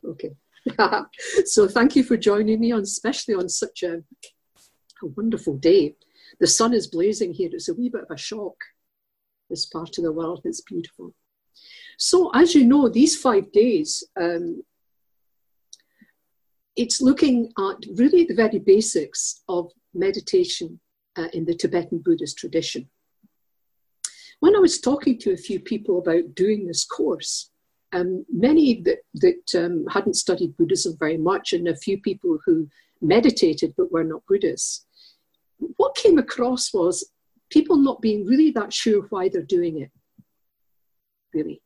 Okay. So thank you for joining me, especially on such a wonderful day. The sun is blazing here. It's a wee bit of a shock, this part of the world. It's beautiful. So as you know, these 5 days, it's looking at really the very basics of meditation in the Tibetan Buddhist tradition. When I was talking to a few people about doing this course, many that hadn't studied Buddhism very much, and a few people who meditated but were not Buddhists, what came across was people not being really that sure why they're doing it, really.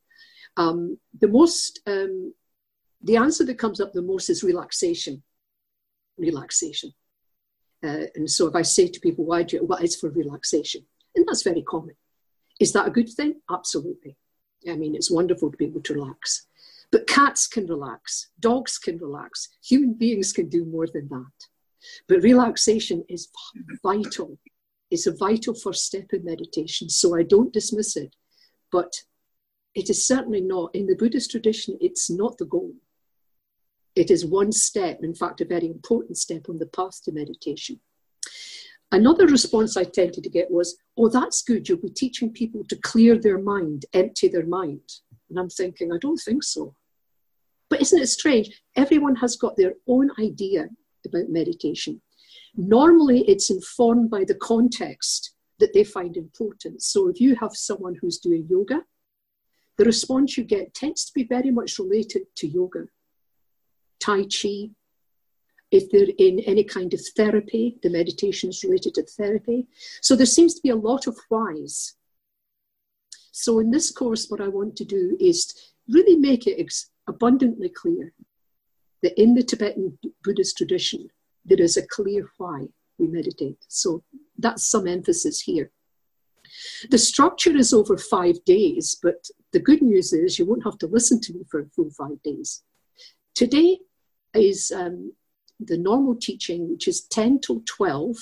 The answer that comes up the most is relaxation. Relaxation. And so if I say to people, why do you, well, it's for relaxation. And that's very common. Is that a good thing? Absolutely. I mean, it's wonderful to be able to relax. But cats can relax, dogs can relax, human beings can do more than that. But relaxation is vital. It's a vital first step in meditation, so I don't dismiss it. But it is certainly not, in the Buddhist tradition, it's not the goal. It is one step, in fact, a very important step on the path to meditation. Another response I tended to get was, oh, that's good, you'll be teaching people to clear their mind, empty their mind. And I'm thinking, I don't think so. But isn't it strange? Everyone has got their own idea about meditation. Normally, it's informed by the context that they find important. So if you have someone who's doing yoga, the response you get tends to be very much related to yoga, Tai Chi. If they're in any kind of therapy, the meditation is related to therapy. So there seems to be a lot of whys. So in this course, what I want to do is really make it abundantly clear that in the Tibetan Buddhist tradition, there is a clear why we meditate. So that's some emphasis here. The structure is over 5 days, but the good news is you won't have to listen to me for a full 5 days. Today is the normal teaching, which is 10 till 12,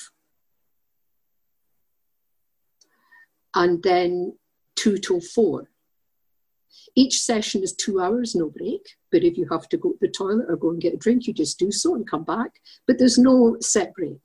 and then 2 till 4. Each session is 2 hours, no break. But if you have to go to the toilet or go and get a drink, you just do so and come back. But there's no set break.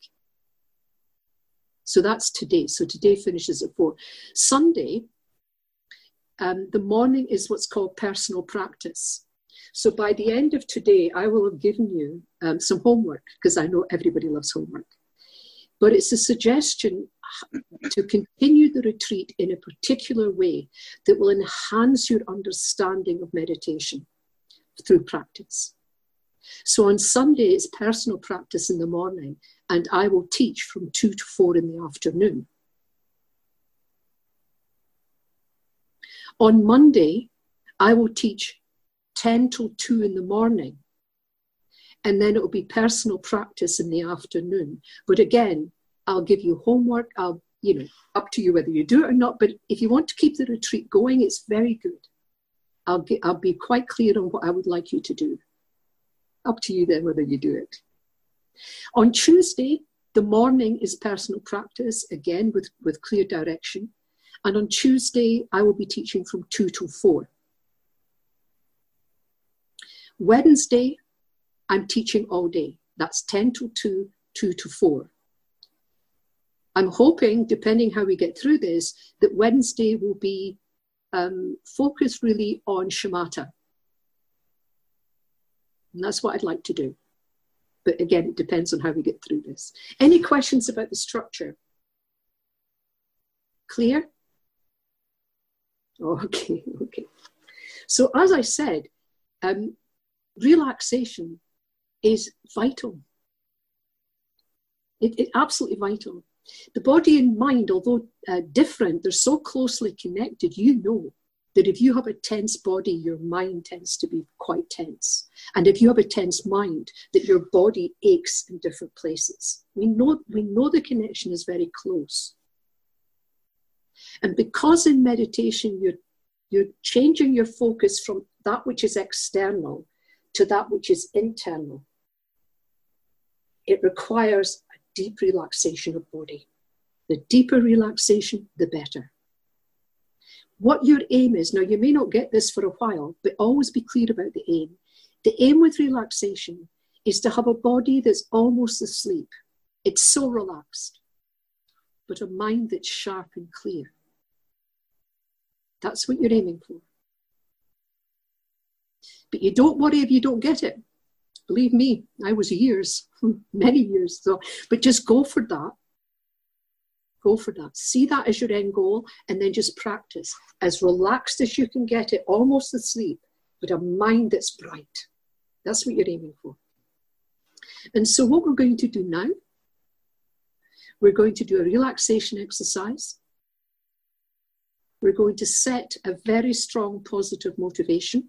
So that's today. So today finishes at 4. Sunday, the morning is what's called personal practice. So by the end of today, I will have given you some homework, because I know everybody loves homework. But it's a suggestion to continue the retreat in a particular way that will enhance your understanding of meditation through practice. So on Sunday, it's personal practice in the morning, and I will teach from 2 to 4 in the afternoon. On Monday, I will teach 10 till 2 in the morning, and then it will be personal practice in the afternoon. But again, I'll give you homework. Up to you whether you do it or not. But if you want to keep the retreat going, it's very good. I'll be quite clear on what I would like you to do. Up to you then whether you do it. On Tuesday, the morning is personal practice, again with clear direction. And on Tuesday, I will be teaching from 2 till 4. Wednesday, I'm teaching all day. That's 10 till 2, 2 to 4. I'm hoping, depending how we get through this, that Wednesday will be focused really on shamatha. And that's what I'd like to do. But again, it depends on how we get through this. Any questions about the structure? Clear? Okay. So as I said, relaxation is vital. It's absolutely vital. The body and mind, although different, they're so closely connected. You know that if you have a tense body, your mind tends to be quite tense. And if you have a tense mind, that your body aches in different places. We know the connection is very close. And because in meditation, you're changing your focus from that which is external to that which is internal, it requires a deep relaxation of body. The deeper relaxation, the better. What your aim is, now you may not get this for a while, but always be clear about the aim, The aim with relaxation is to have a body that's almost asleep. It's so relaxed, but a mind that's sharp and clear. That's what you're aiming for. But you don't worry if you don't get it. Believe me, I was years, many years. So, but just go for that. Go for that. See that as your end goal, and then just practice as relaxed as you can get it, almost asleep, but a mind that's bright. That's what you're aiming for. And so what we're going to do now, we're going to do a relaxation exercise. We're going to set a very strong positive motivation.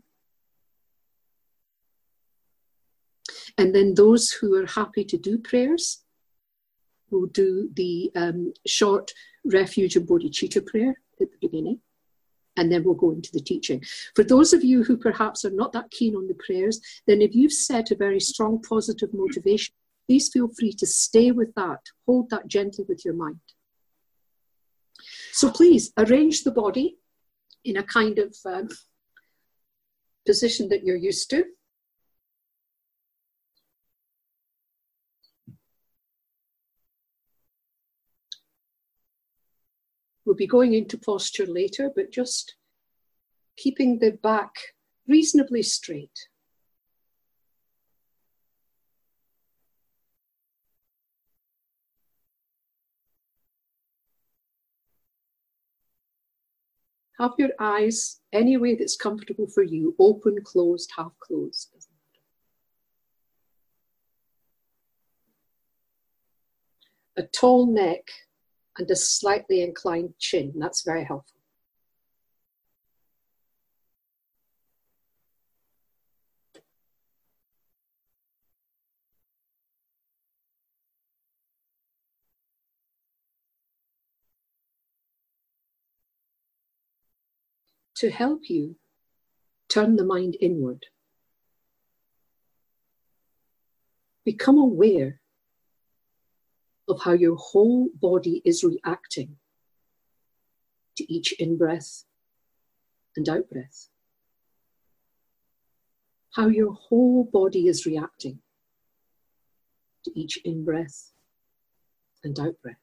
And then those who are happy to do prayers will do the short refuge and bodhicitta prayer at the beginning. And then we'll go into the teaching. For those of you who perhaps are not that keen on the prayers, then if you've set a very strong positive motivation, please feel free to stay with that. Hold that gently with your mind. So please arrange the body in a kind of position that you're used to. We'll be going into posture later, but just keeping the back reasonably straight. Have your eyes any way that's comfortable for you, open, closed, half closed. A tall neck and a slightly inclined chin. That's very helpful. To help you turn the mind inward, become aware of how your whole body is reacting to each in-breath and out-breath. How your whole body is reacting to each in-breath and out-breath.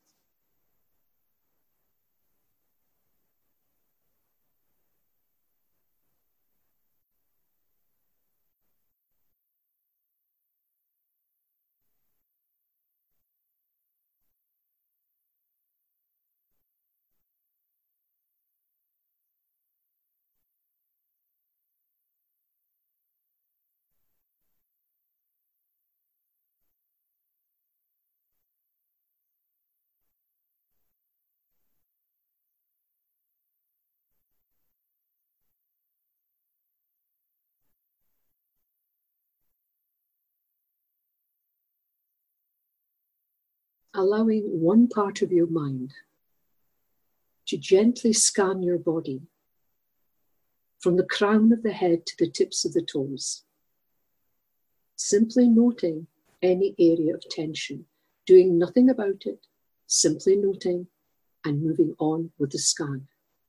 Allowing one part of your mind to gently scan your body from the crown of the head to the tips of the toes. Simply noting any area of tension, doing nothing about it, simply noting and moving on with the scan.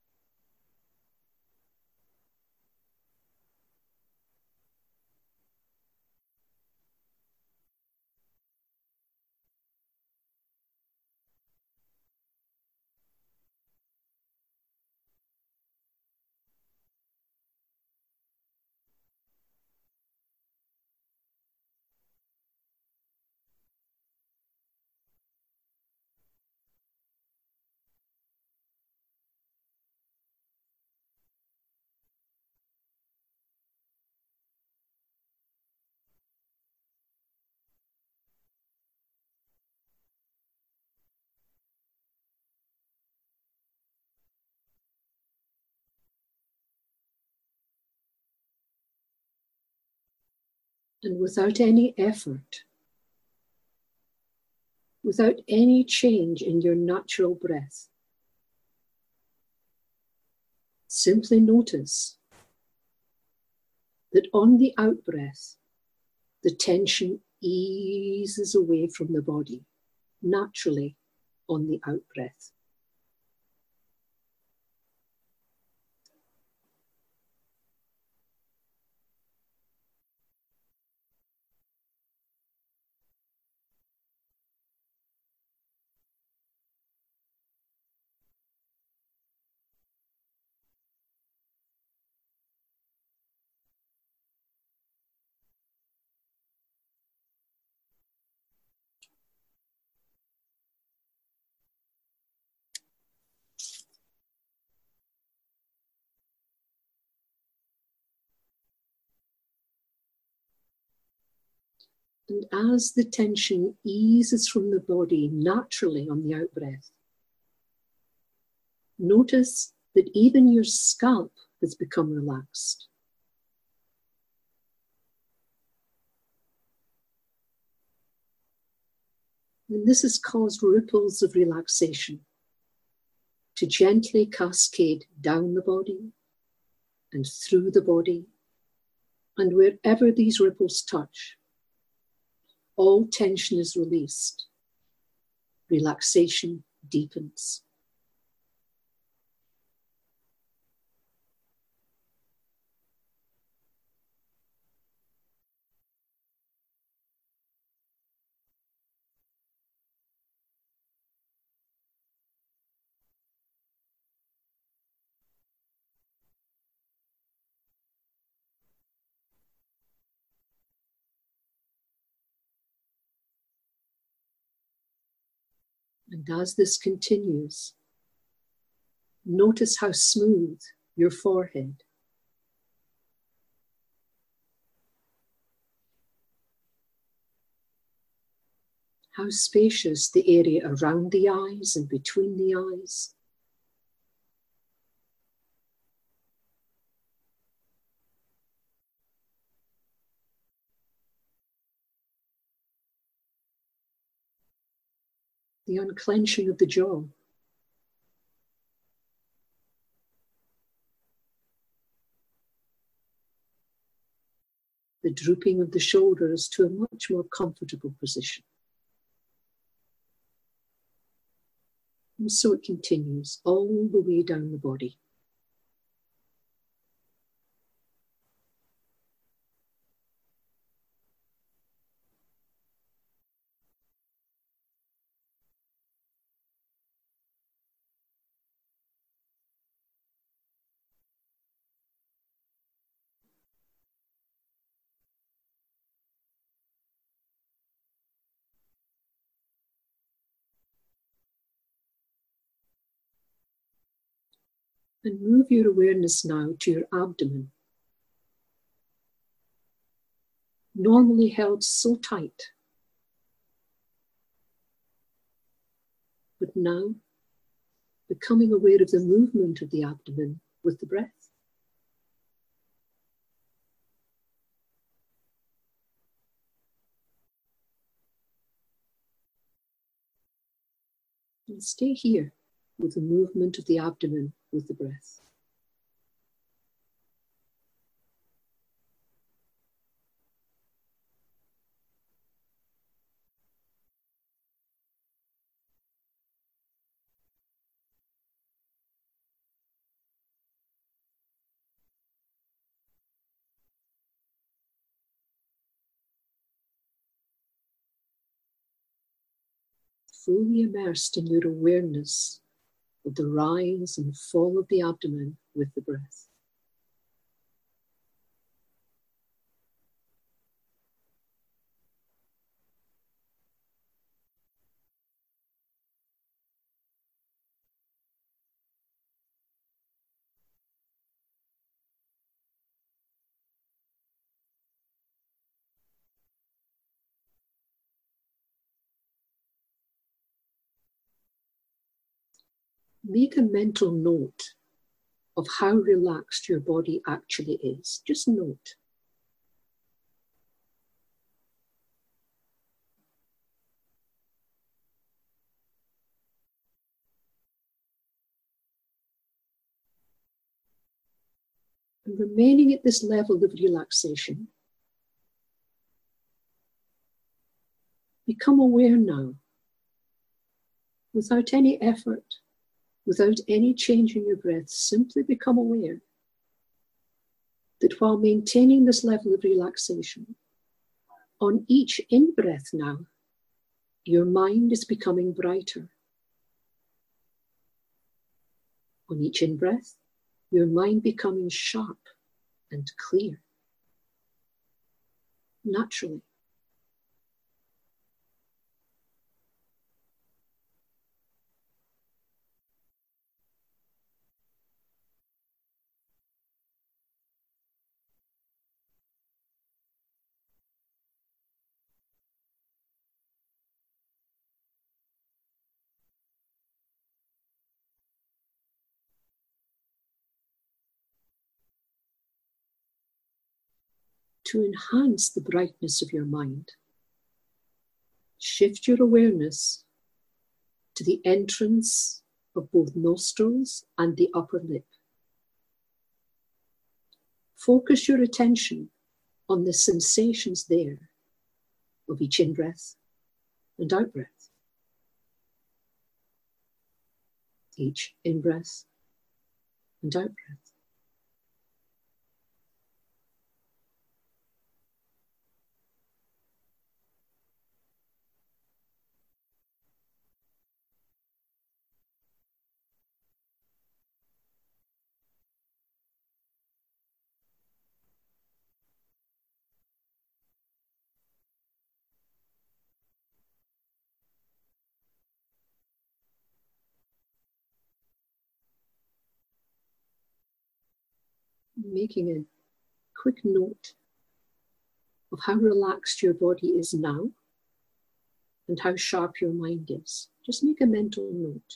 And without any effort, without any change in your natural breath, simply notice that on the out-breath, the tension eases away from the body, naturally on the out-breath. And as the tension eases from the body naturally on the out-breath, notice that even your scalp has become relaxed. And this has caused ripples of relaxation to gently cascade down the body and through the body. And wherever these ripples touch, all tension is released. Relaxation deepens. And as this continues, notice how smooth your forehead, how spacious the area around the eyes and between the eyes. The unclenching of the jaw. The drooping of the shoulders to a much more comfortable position. And so it continues all the way down the body. And move your awareness now to your abdomen, normally held so tight, but now becoming aware of the movement of the abdomen with the breath. And stay here with the movement of the abdomen with the breath. Fully immersed in your awareness of the rise and fall of the abdomen with the breath. Make a mental note of how relaxed your body actually is. Just note. And remaining at this level of relaxation, become aware now, without any effort, without any change in your breath, simply become aware that while maintaining this level of relaxation, on each in-breath now, your mind is becoming brighter. On each in-breath, your mind becoming sharp and clear, naturally. to enhance the brightness of your mind, shift your awareness to the entrance of both nostrils and the upper lip. Focus your attention on the sensations there of each in-breath and out-breath. Each in-breath and out-breath. Making a quick note of how relaxed your body is now and how sharp your mind is. Just make a mental note.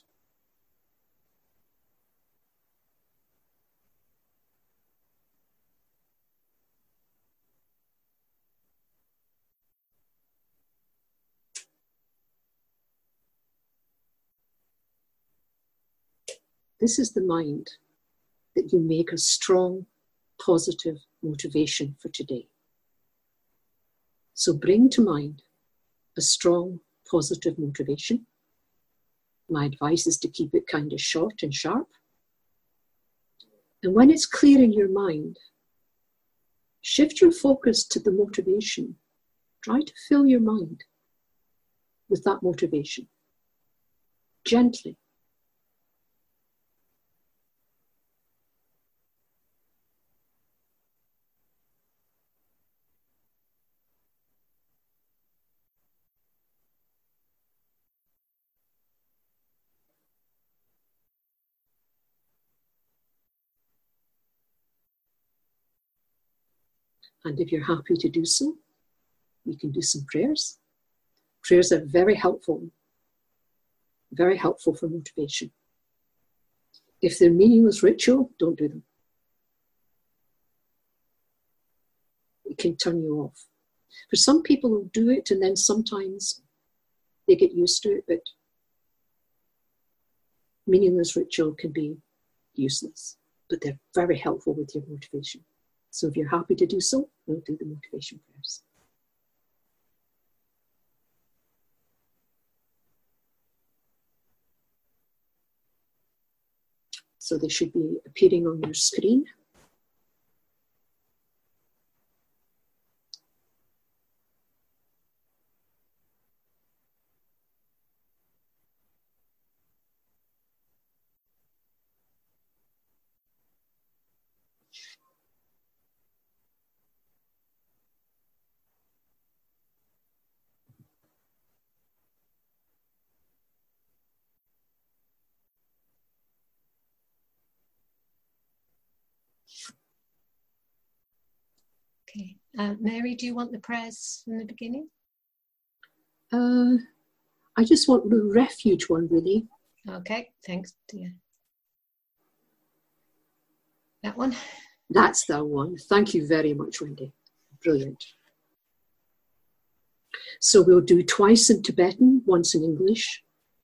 This is the mind that you make a strong, positive motivation for today. So bring to mind a strong, positive motivation. My advice is to keep it kind of short and sharp. And when it's clear in your mind, shift your focus to the motivation. Try to fill your mind with that motivation, gently. And if you're happy to do so, you can do some prayers. Prayers are very helpful for motivation. If they're meaningless ritual, don't do them. It can turn you off. For some people who do it and then sometimes they get used to it, but meaningless ritual can be useless, but they're very helpful with your motivation. So if you're happy to do so, we'll do the motivation prayers. So they should be appearing on your screen. Okay. Mary, do you want the prayers from the beginning? I just want the refuge one, really. Okay, thanks, dear. That one? That's the one. Thank you very much, Wendy. Brilliant. So we'll do twice in Tibetan, once in English.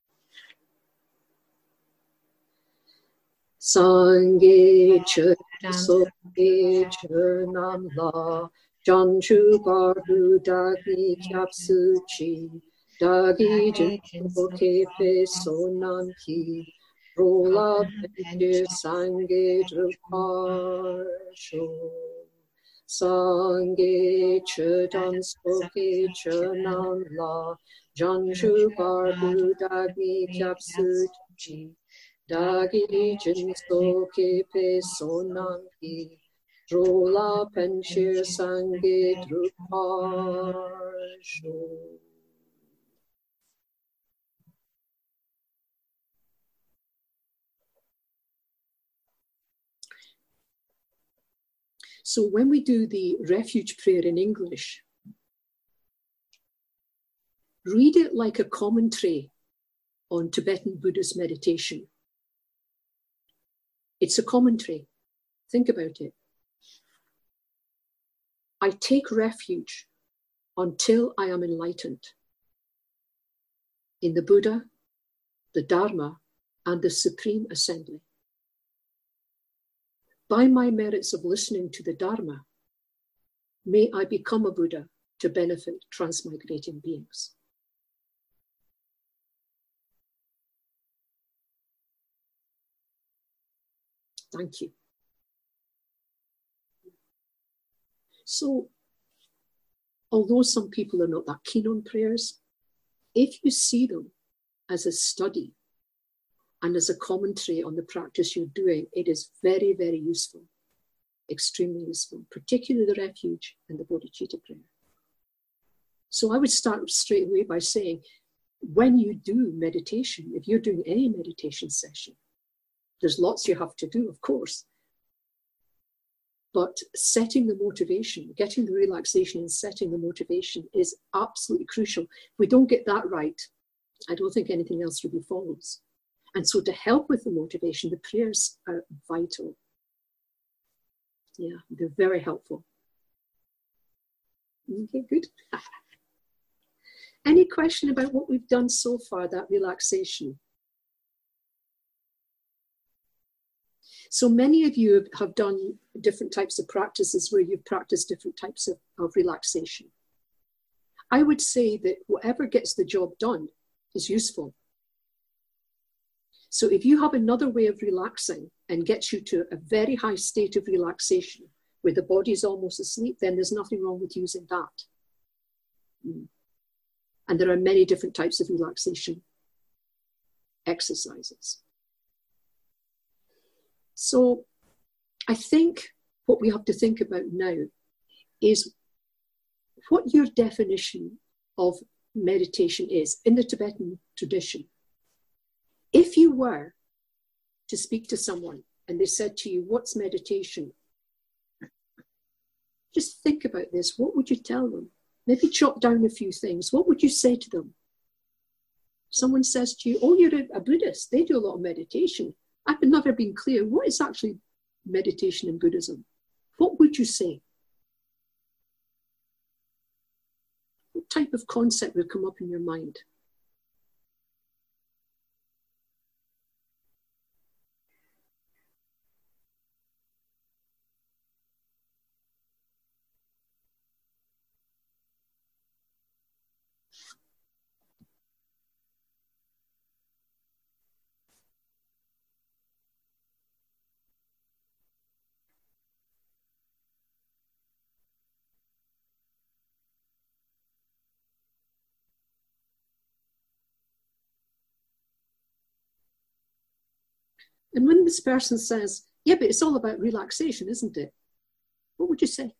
Sangye che soke che nam la janchu barhu dagi kyapsu chi dagi jinsoke pe sonan ki rola penche sangye drupar sho sangye che dan soke che nam la janchu barhu dagi kyapsu chi Dagi jinso kepe sonanki, rola penshir sange druparsho. So when we do the refuge prayer in English, read it like a commentary on Tibetan Buddhist meditation. It's a commentary. Think about it. I take refuge until I am enlightened in the Buddha, the Dharma, and the Supreme Assembly. By my merits of listening to the Dharma, may I become a Buddha to benefit transmigrating beings. Thank you. So, although some people are not that keen on prayers, if you see them as a study and as a commentary on the practice you're doing, it is very, very useful, extremely useful, particularly the refuge and the bodhicitta prayer. So I would start straight away by saying, when you do meditation, if you're doing any meditation session, there's lots you have to do, of course. But setting the motivation, getting the relaxation and setting the motivation is absolutely crucial. If we don't get that right, I don't think anything else really follows. And so to help with the motivation, the prayers are vital. Yeah, they're very helpful. Okay, good. Any question about what we've done so far, that relaxation? So many of you have done different types of practices where you've practiced different types of relaxation. I would say that whatever gets the job done is useful. So if you have another way of relaxing and gets you to a very high state of relaxation where the body is almost asleep, then there's nothing wrong with using that. And there are many different types of relaxation exercises. So I think what we have to think about now is what your definition of meditation is in the Tibetan tradition. If you were to speak to someone and they said to you, what's meditation? Just think about this. What would you tell them? Maybe jot down a few things. What would you say to them? Someone says to you, oh, you're a Buddhist. They do a lot of meditation. I've never been clear. What is actually meditation in Buddhism? What would you say? What type of concept would come up in your mind? And when this person says, yeah, but it's all about relaxation, isn't it? What would you say?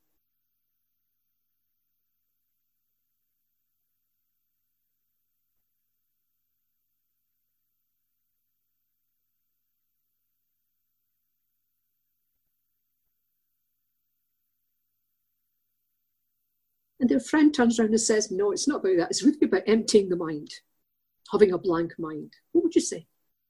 And their friend turns around and says, no, it's not about that. It's really about emptying the mind, having a blank mind. What would you say?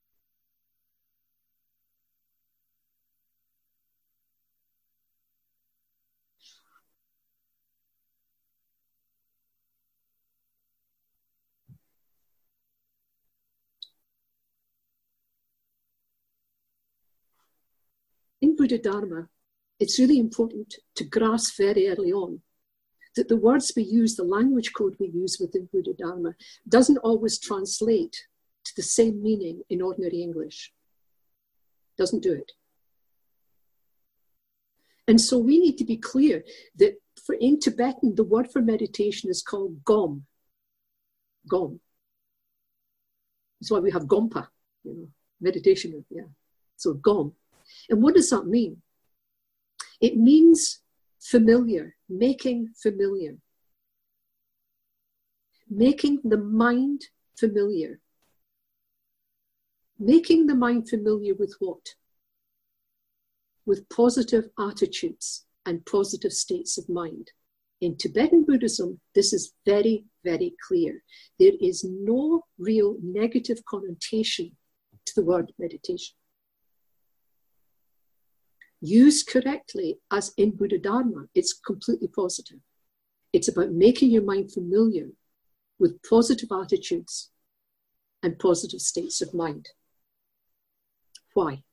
In Buddha Dharma, it's really important to grasp very early on that the words we use, the language code we use within Buddha Dharma, doesn't always translate to the same meaning in ordinary English. Doesn't do it. And so we need to be clear that in Tibetan, the word for meditation is called gom. Gom. That's why we have gompa, meditation, yeah. So gom. And what does that mean? It means familiar, making familiar. Making the mind familiar. Making the mind familiar with what? With positive attitudes and positive states of mind. In Tibetan Buddhism, this is very, very clear. There is no real negative connotation to the word meditation. Used correctly, as in Buddha Dharma, it's completely positive. It's about making your mind familiar with positive attitudes and positive states of mind. Why?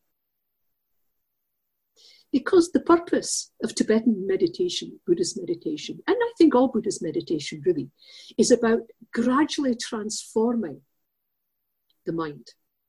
Because the purpose of Tibetan meditation, Buddhist meditation, and I think all Buddhist meditation really, is about gradually transforming the mind.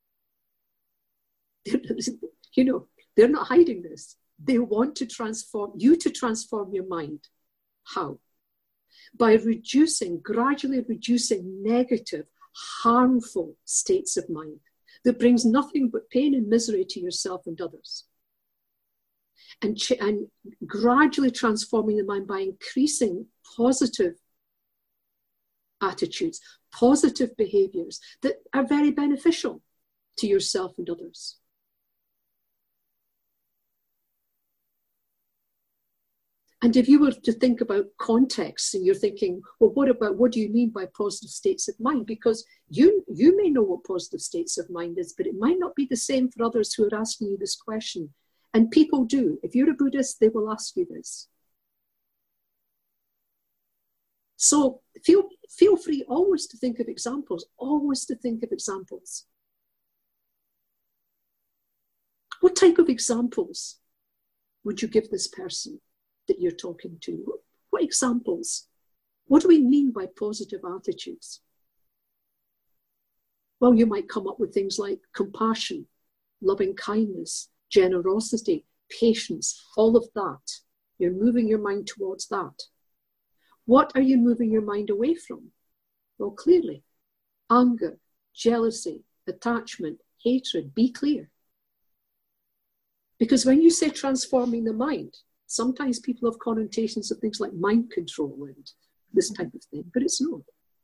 You know, they're not hiding this. They want to transform you, to transform your mind. How? By gradually reducing negative, harmful states of mind that brings nothing but pain and misery to yourself and others. And gradually transforming the mind by increasing positive attitudes, positive behaviors that are very beneficial to yourself and others. And if you were to think about context, and you're thinking, well, what do you mean by positive states of mind? Because you may know what positive states of mind is, but it might not be the same for others who are asking you this question. And people do. If you're a Buddhist, they will ask you this. So feel free always to think of examples, always to think of examples. What type of examples would you give this person that you're talking to? What examples? What do we mean by positive attitudes? Well, you might come up with things like compassion, loving kindness, generosity, patience, all of that. You're moving your mind towards that. What are you moving your mind away from? Well, clearly, anger, jealousy, attachment, hatred. Be clear. Because when you say transforming the mind, sometimes people have connotations of things like mind control and this type of thing, but it's not.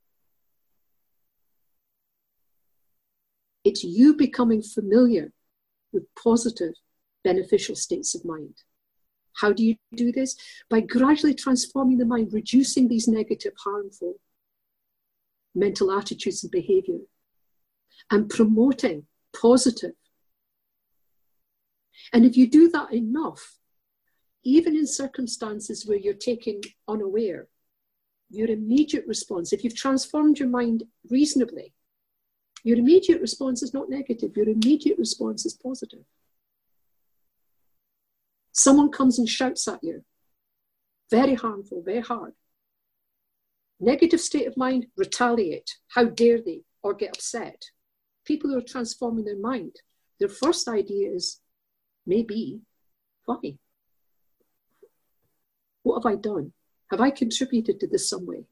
It's you becoming familiar with positive, beneficial states of mind. How do you do this? By gradually transforming the mind, reducing these negative, harmful mental attitudes and behavior, and promoting positive. And if you do that enough, even in circumstances where you're taken unaware, your immediate response, if you've transformed your mind reasonably, your immediate response is not negative. Your immediate response is positive. Someone comes and shouts at you, very harmful, very hard. Negative state of mind, retaliate. How dare they? Or get upset. People who are transforming their mind, their first idea is, maybe, why? What have I done? Have I contributed to this some way?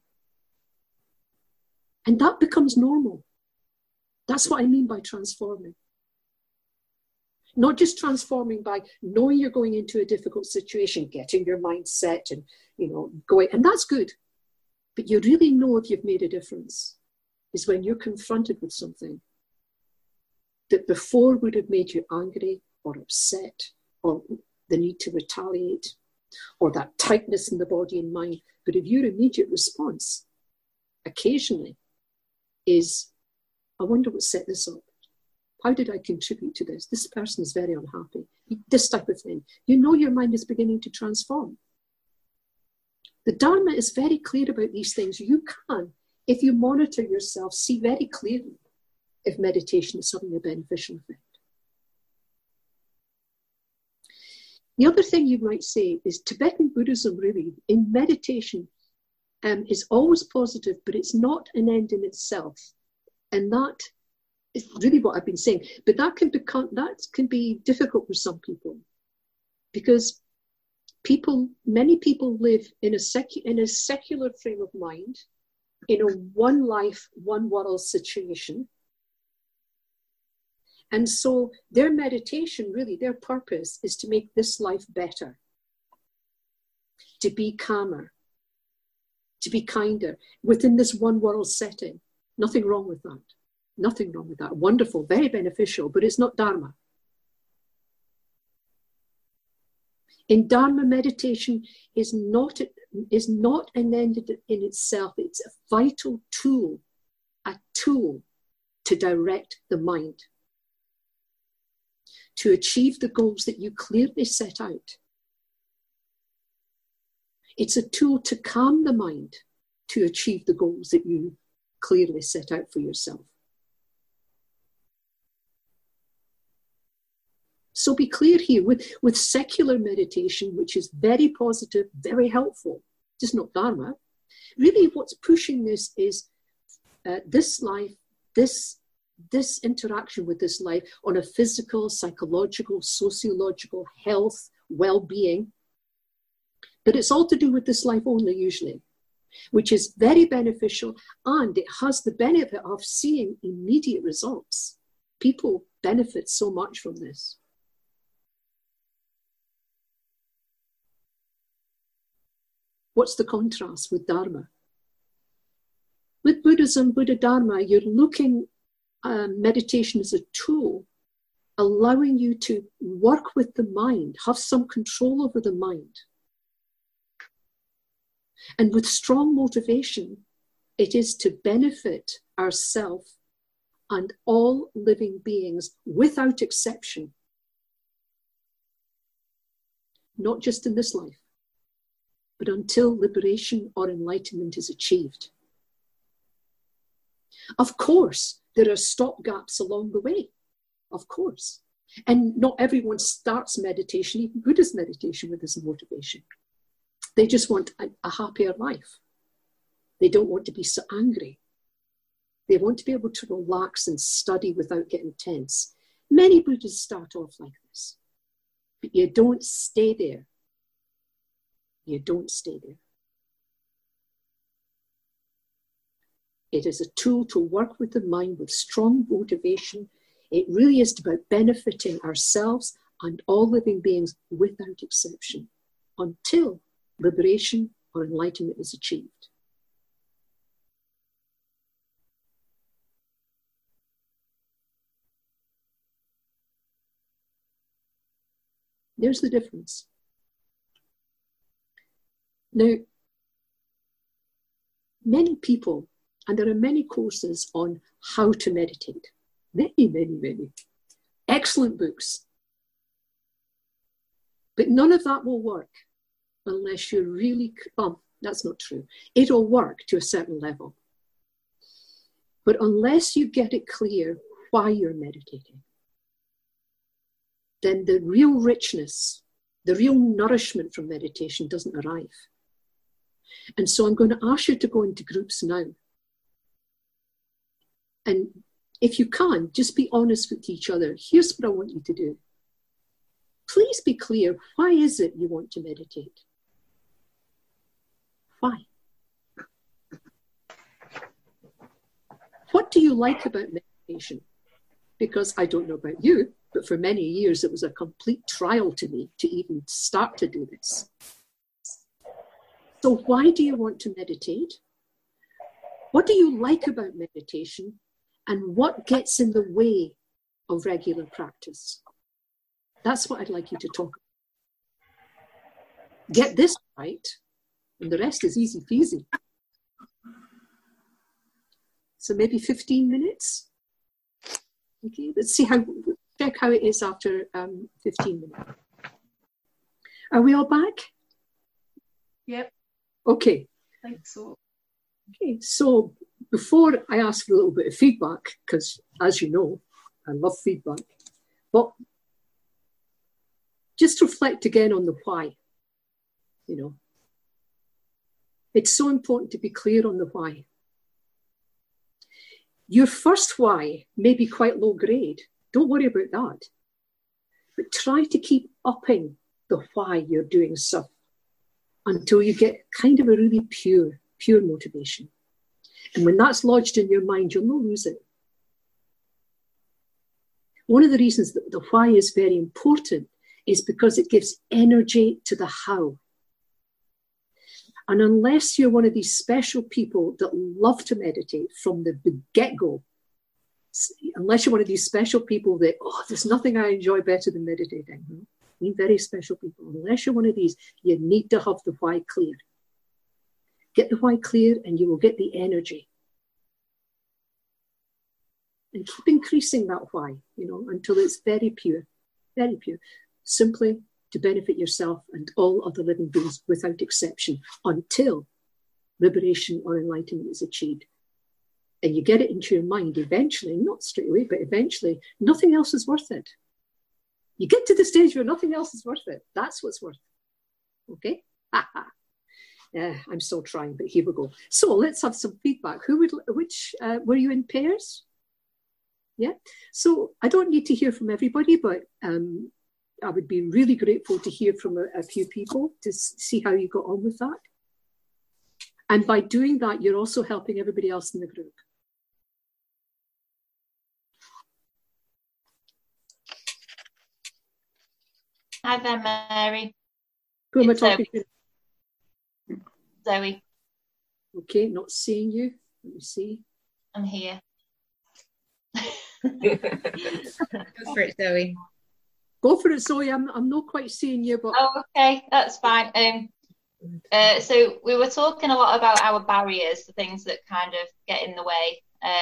And that becomes normal. That's what I mean by transforming. Not just transforming by knowing you're going into a difficult situation, getting your mind set and, going, and that's good. But you really know if you've made a difference is when you're confronted with something that before would have made you angry or upset or the need to retaliate or that tightness in the body and mind. But if your immediate response occasionally is, I wonder what set this up. How did I contribute to this? This person is very unhappy. This type of thing. You know your mind is beginning to transform. The Dharma is very clear about these things. You can, if you monitor yourself, see very clearly if meditation is having a beneficial effect. The other thing you might say is Tibetan Buddhism really, in meditation, is always positive, but it's not an end in itself. And that is really what I've been saying. But that can be difficult for some people because many people live in a secular frame of mind, in a one life, one world situation. And so their meditation, really, their purpose is to make this life better, to be calmer, to be kinder within this one world setting. Nothing wrong with that. Nothing wrong with that. Wonderful, very beneficial, but it's not Dharma. In Dharma, meditation is not an end in itself. It's a vital tool, to direct the mind. to achieve the goals that you clearly set out. It's a tool to calm the mind to achieve the goals that you clearly set out for yourself. So be clear here, with secular meditation, which is very positive, very helpful, just not Dharma, really what's pushing this is this life, this interaction with this life on a physical, psychological, sociological, health, well-being. But it's all to do with this life only usually, which is very beneficial, and it has the benefit of seeing immediate results. People benefit so much from this. What's the contrast with Dharma? With Buddhism, Buddha Dharma, you're looking at meditation as a tool, allowing you to work with the mind, have some control over the mind. And with strong motivation, it is to benefit ourselves and all living beings without exception. Not just in this life, but until liberation or enlightenment is achieved. Of course, there are stopgaps along the way, of course. And not everyone starts meditation, even Buddhist meditation, with this motivation. They just want a happier life. They don't want to be so angry. They want to be able to relax and study without getting tense. Many Buddhists start off like this, but you don't stay there. You don't stay there. It is a tool to work with the mind with strong motivation. It really is about benefiting ourselves and all living beings without exception until liberation or enlightenment is achieved. There's the difference. Now, many people, and there are many courses on how to meditate. Many. Excellent books. But none of that will work unless you're really, that's not true. It'll work to a certain level. But unless you get it clear why you're meditating, then the real richness, the real nourishment from meditation doesn't arrive. And so I'm going to ask you to go into groups now. And if you can, just be honest with each other. Here's what I want you to do. Please be clear, why is it you want to meditate? Why? What do you like about meditation? Because I don't know about you, but for many years it was a complete trial to me to even start to do this. So why do you want to meditate? What do you like about meditation? And what gets in the way of regular practice? That's what I'd like you to talk about. Get this right, and the rest is easy peasy. So maybe 15 minutes. Okay, let's see check how it is after 15 minutes. Are we all back? Yep. Okay. I think so. Okay, so before I ask for a little bit of feedback, because as you know, I love feedback, but just reflect again on the why. You know, it's so important to be clear on the why. Your first why may be quite low grade. Don't worry about that. But try to keep upping the why you're doing stuff until you get kind of a really pure motivation. And when that's lodged in your mind, you'll not lose it. One of the reasons that the why is very important is because it gives energy to the how. And unless you're one of these special people that love to meditate from the get-go, unless you're one of these special people that, there's nothing I enjoy better than meditating. You're very special people. Unless you're one of these, you need to have the why clear. Get the why clear and you will get the energy. And keep increasing that why, until it's very pure. very pure, simply to benefit yourself and all other living beings without exception until liberation or enlightenment is achieved. And you get it into your mind eventually, not straight away, but eventually, nothing else is worth it. You get to the stage where nothing else is worth it. That's what's worth it. Okay? I'm still trying, but here we go. So let's have some feedback. Were you in pairs? Yeah. So I don't need to hear from everybody, but I would be really grateful to hear from a few people to see how you got on with that. And by doing that, you're also helping everybody else in the group. Hi there, Mary. Who am I talking to? Zoe. Okay, not seeing you. Let me see. I'm here. Go for it, Zoe. Go for it, Zoe. I'm not quite seeing you, but Oh, okay, that's fine. So we were talking a lot about our barriers, the things that kind of get in the way.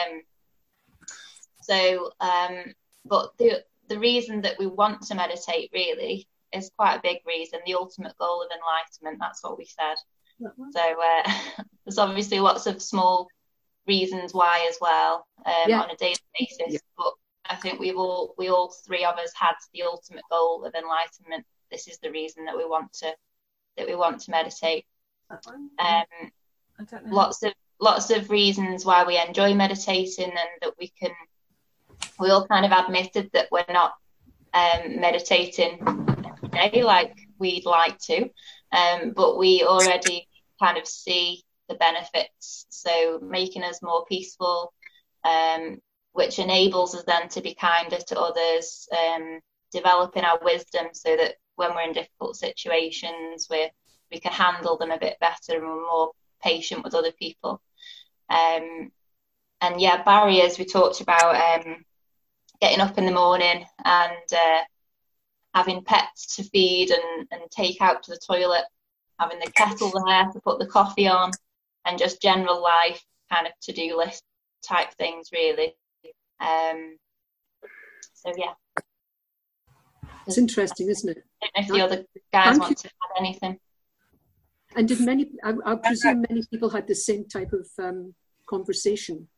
But the reason that we want to meditate really is quite a big reason, the ultimate goal of enlightenment. That's what we said. So there's obviously lots of small reasons why as well on a daily basis. But I think we all three of us had the ultimate goal of enlightenment. This is the reason that we want to meditate. I don't know. Lots of reasons why we enjoy meditating, and that we all kind of admitted that we're not meditating every day like we'd like to, but we already kind of see the benefits. So making us more peaceful, which enables us then to be kinder to others, developing our wisdom so that when we're in difficult situations, we can handle them a bit better and we're more patient with other people. And yeah, barriers, we talked about getting up in the morning and having pets to feed and take out to the toilet, having the kettle there to put the coffee on, and just general life kind of to-do list type things, really. So yeah. It's interesting, isn't it? I don't know if the other guys want to add anything. And did I presume many people had the same type of conversation.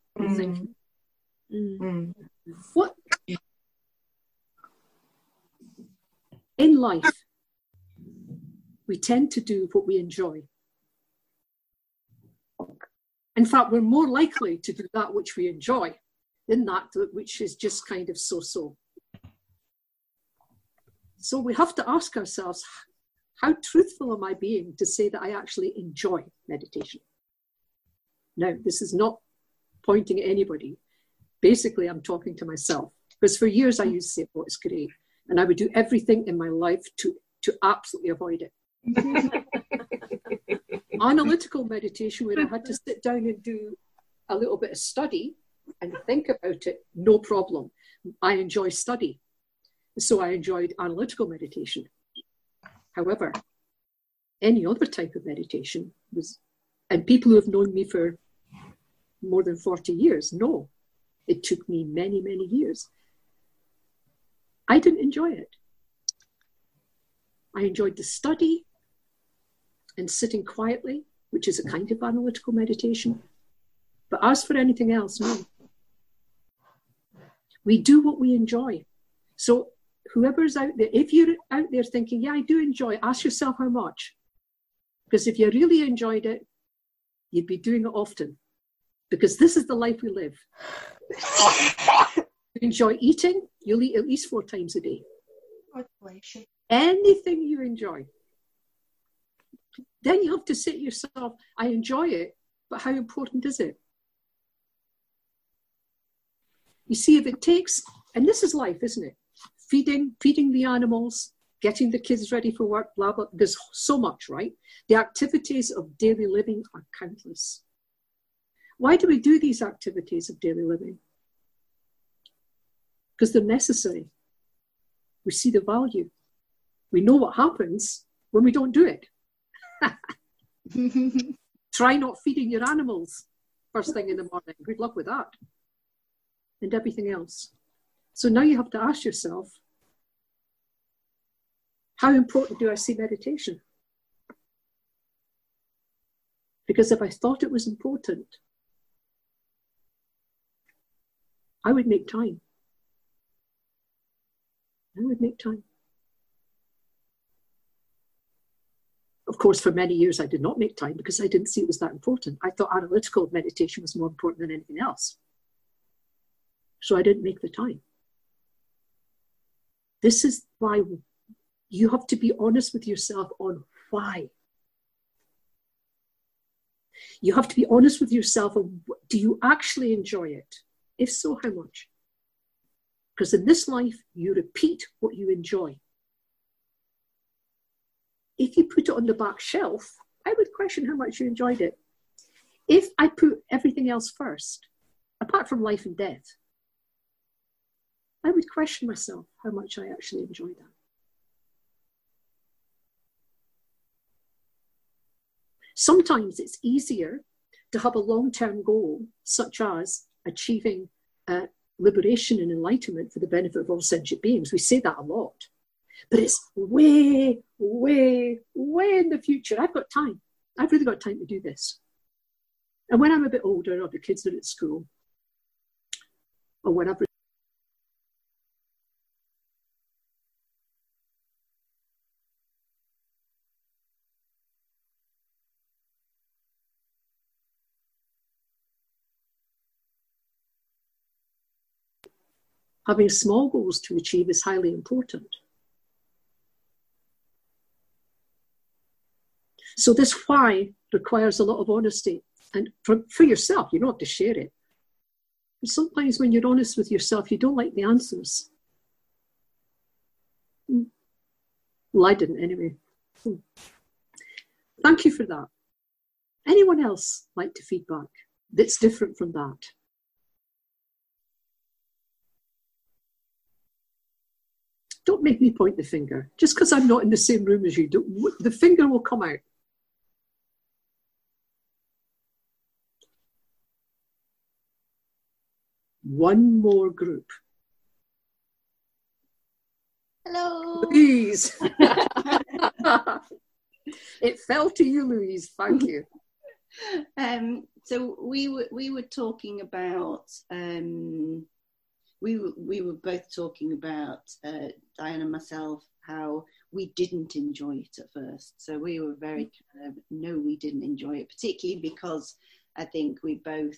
What in life we tend to do what we enjoy. In fact, we're more likely to do that which we enjoy than that which is just kind of so-so. So we have to ask ourselves, how truthful am I being to say that I actually enjoy meditation? Now, this is not pointing at anybody. Basically, I'm talking to myself. Because for years I used to say, oh, it's great. And I would do everything in my life to absolutely avoid it. Analytical meditation, where I had to sit down and do a little bit of study and think about it, no problem. I enjoy study. So I enjoyed analytical meditation. However, any other type of meditation was, and people who have known me for more than 40 years know, it took me many, many years. I didn't enjoy it. I enjoyed the study and sitting quietly, which is a kind of analytical meditation. But as for anything else, no. We do what we enjoy. So whoever's out there, if you're out there thinking, yeah, I do enjoy, ask yourself how much. Because if you really enjoyed it, you'd be doing it often. Because this is the life we live. You enjoy eating, you'll eat at least 4 times a day. God bless you. Anything you enjoy. Then you have to say to yourself, I enjoy it, but how important is it? You see, if it takes, and this is life, isn't it? Feeding the animals, getting the kids ready for work, blah, blah. There's so much, right? The activities of daily living are countless. Why do we do these activities of daily living? Because they're necessary. We see the value. We know what happens when we don't do it. Try not feeding your animals first thing in the morning. Good luck with that. And everything else. So now you have to ask yourself, How important do I see meditation? Because if I thought it was important, I would make time. I would make time. Of course, for many years, I did not make time because I didn't see it was that important. I thought analytical meditation was more important than anything else. So I didn't make the time. This is why you have to be honest with yourself on why. You have to be honest with yourself on, do you actually enjoy it? If so, how much? Because in this life, you repeat what you enjoy. If you put it on the back shelf, I would question how much you enjoyed it. If I put everything else first, apart from life and death, I would question myself how much I actually enjoyed that. Sometimes it's easier to have a long-term goal, such as achieving liberation and enlightenment for the benefit of all sentient beings. We say that a lot. But it's way, way, way in the future. I've got time. I've really got time to do this. And when I'm a bit older, or the kids are at school, or whatever, having small goals to achieve is highly important. So this why requires a lot of honesty. And for yourself, you don't have to share it. But sometimes when you're honest with yourself, you don't like the answers. Well, I didn't anyway. Thank you for that. Anyone else like to feedback that's different from that? Don't make me point the finger. Just because I'm not in the same room as you, the finger will come out. One more group. Hello. Louise. It fell to you, Louise. Thank you. So we were talking about we were both talking about Diane and myself, how we didn't enjoy it at first. So we were very kind of, no, we didn't enjoy it, particularly because I think we both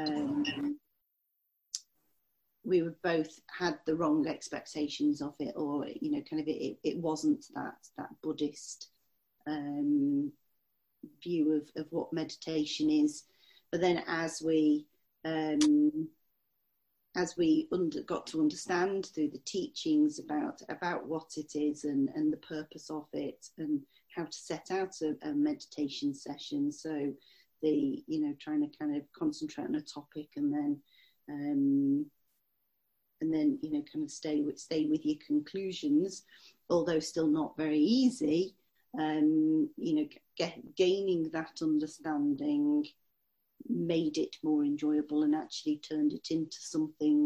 had the wrong expectations of it, or kind of it wasn't that Buddhist view of what meditation is. But then as we got to understand through the teachings about what it is and the purpose of it, and how to set out a meditation session, so the trying to kind of concentrate on a topic and then kind of stay with your conclusions, although still not very easy. Gaining that understanding made it more enjoyable and actually turned it into something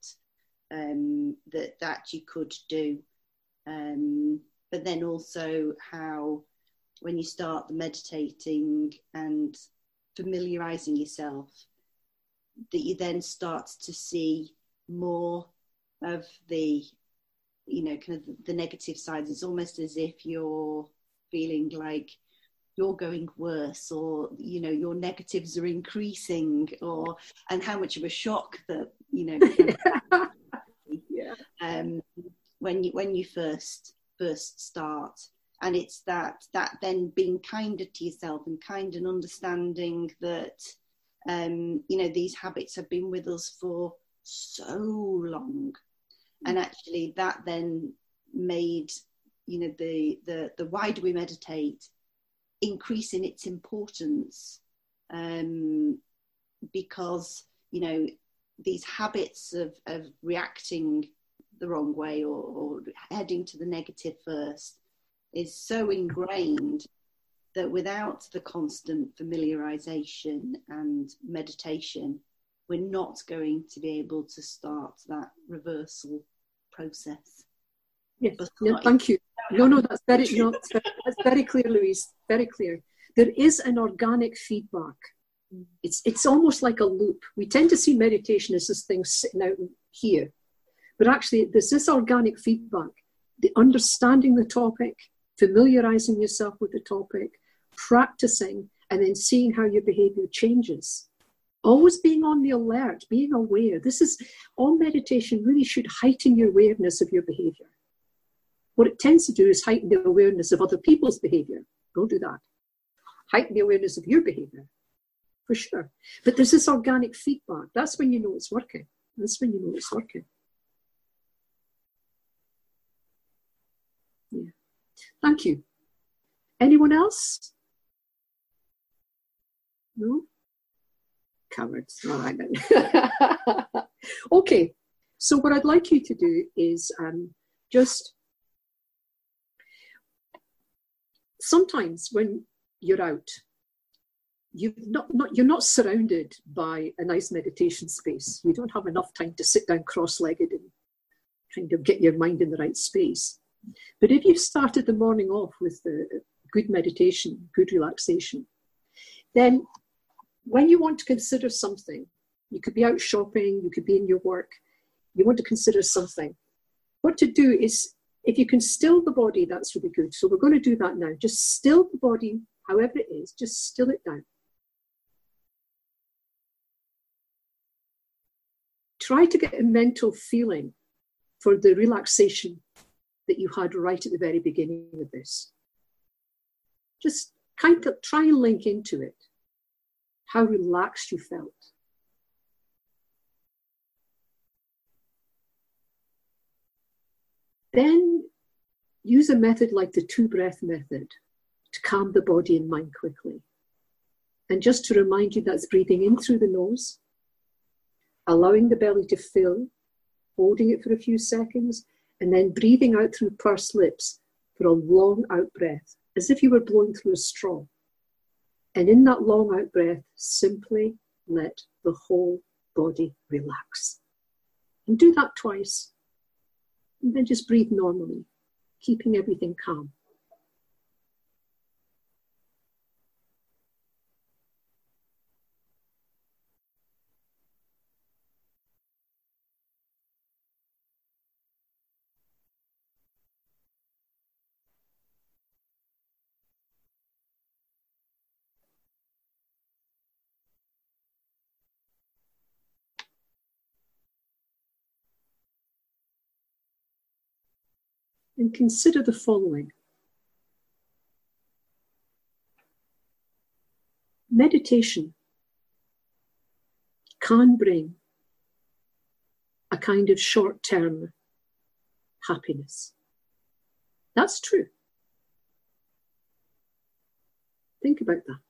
that you could do. But then also how, when you start the meditating and familiarizing yourself, that you then start to see more of the kind of the negative sides. It's almost as if you're feeling like you're going worse, or your negatives are increasing, and how much of a shock that when you first start. And it's that then being kinder to yourself and kind and understanding that these habits have been with us for so long, and actually that then made the why do we meditate increase in its importance, because these habits of reacting the wrong way or heading to the negative first is so ingrained that without the constant familiarization and meditation, we're not going to be able to start that reversal process. Yes, thank you. No, that's very clear, Louise. Very clear. There is an organic feedback. It's almost like a loop. We tend to see meditation as this thing sitting out here, but actually there's this organic feedback. The understanding the topic, familiarizing yourself with the topic, practicing, and then seeing how your behavior changes. Always being on the alert, being aware. All meditation really should heighten your awareness of your behavior. What it tends to do is heighten the awareness of other people's behavior. Don't do that. Heighten the awareness of your behavior, for sure. But there's this organic feedback. That's when you know it's working. That's when you know it's working. Yeah. Thank you. Anyone else? No? Cowards. All right then. Okay. So what I'd like you to do is just sometimes when you're out, you're not surrounded by a nice meditation space. You don't have enough time to sit down cross-legged and kind of get your mind in the right space. But if you've started the morning off with the good meditation, good relaxation, then when you want to consider something, you could be out shopping, you could be in your work, you want to consider something. What to do is, if you can still the body, that's really good. So we're going to do that now. Just still the body, however it is, just still it down. Try to get a mental feeling for the relaxation that you had right at the very beginning of this. Just kind of try and link into it, how relaxed you felt. Then use a method like the 2-breath method to calm the body and mind quickly. And just to remind you, that's breathing in through the nose, allowing the belly to fill, holding it for a few seconds, and then breathing out through pursed lips for a long out breath, as if you were blowing through a straw. And in that long out breath, simply let the whole body relax. And do that twice. And then just breathe normally, keeping everything calm. And consider the following. Meditation can bring a kind of short-term happiness. That's true. Think about that.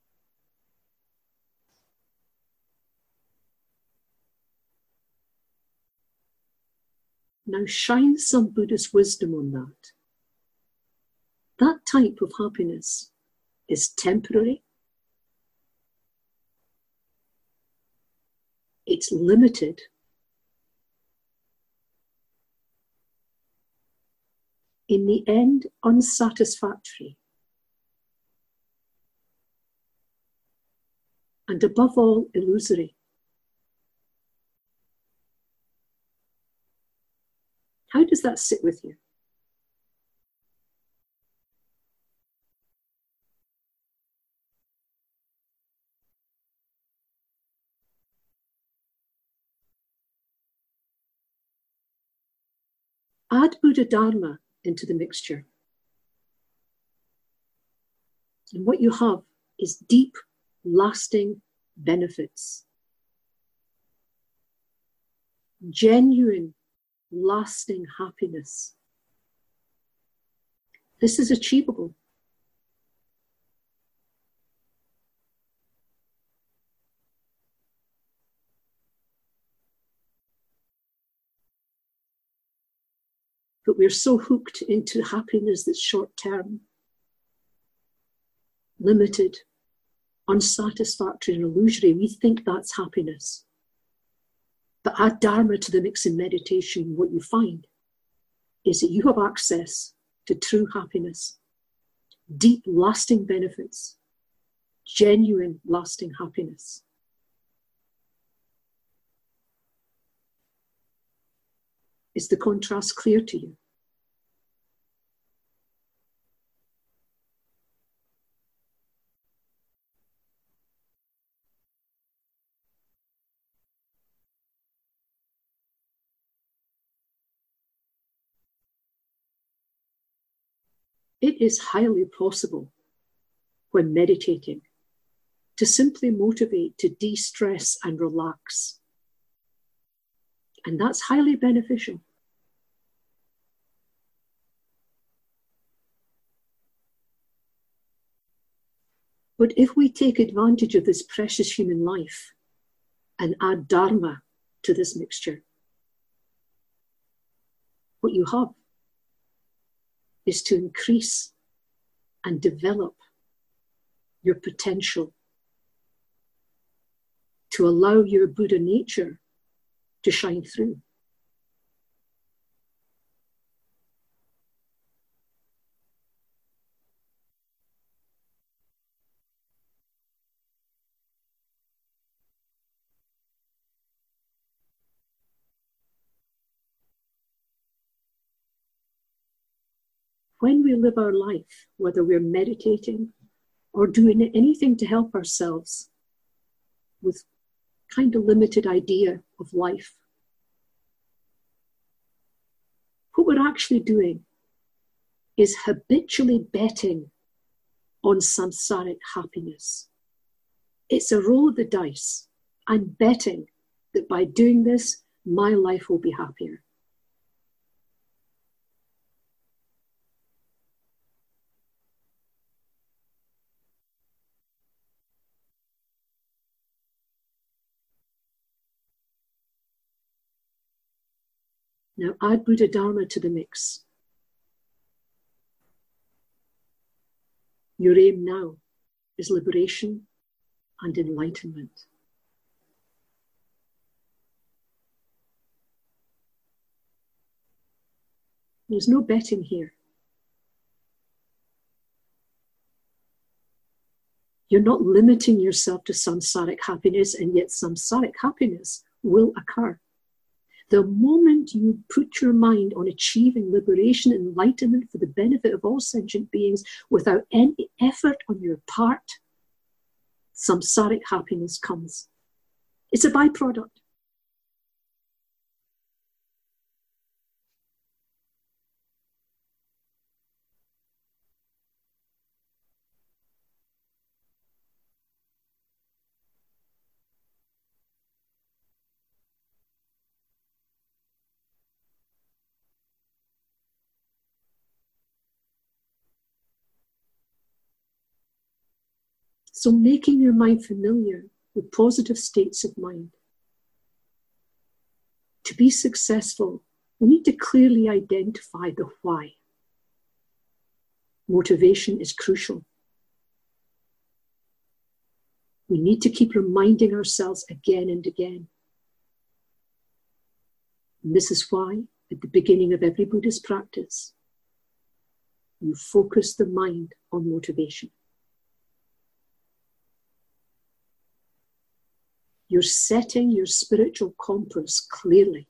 Now shine some Buddhist wisdom on that. That type of happiness is temporary. It's limited. In the end, unsatisfactory. And above all, illusory. How does that sit with you? Add Buddha Dharma into the mixture. And what you have is deep, lasting benefits. Genuine, lasting happiness. This is achievable. But we're so hooked into happiness that's short-term, limited, unsatisfactory and illusory. We think that's happiness. But add Dharma to the mix in meditation, what you find is that you have access to true happiness, deep, lasting benefits, genuine, lasting happiness. Is the contrast clear to you? It is highly possible when meditating to simply motivate to de-stress and relax. And that's highly beneficial. But if we take advantage of this precious human life and add Dharma to this mixture, what you have is to increase and develop your potential, to allow your Buddha nature to shine through. When we live our life, whether we're meditating or doing anything to help ourselves with kind of limited idea of life, what we're actually doing is habitually betting on samsaric happiness. It's a roll of the dice. I'm betting that by doing this, my life will be happier. Now add Buddha Dharma to the mix. Your aim now is liberation and enlightenment. There's no betting here. You're not limiting yourself to samsaric happiness, and yet samsaric happiness will occur. The moment you put your mind on achieving liberation and enlightenment for the benefit of all sentient beings without any effort on your part, samsaric happiness comes. It's a byproduct. So making your mind familiar with positive states of mind. To be successful, we need to clearly identify the why. Motivation is crucial. We need to keep reminding ourselves again and again. And this is why, at the beginning of every Buddhist practice, you focus the mind on motivation. You're setting your spiritual compass clearly.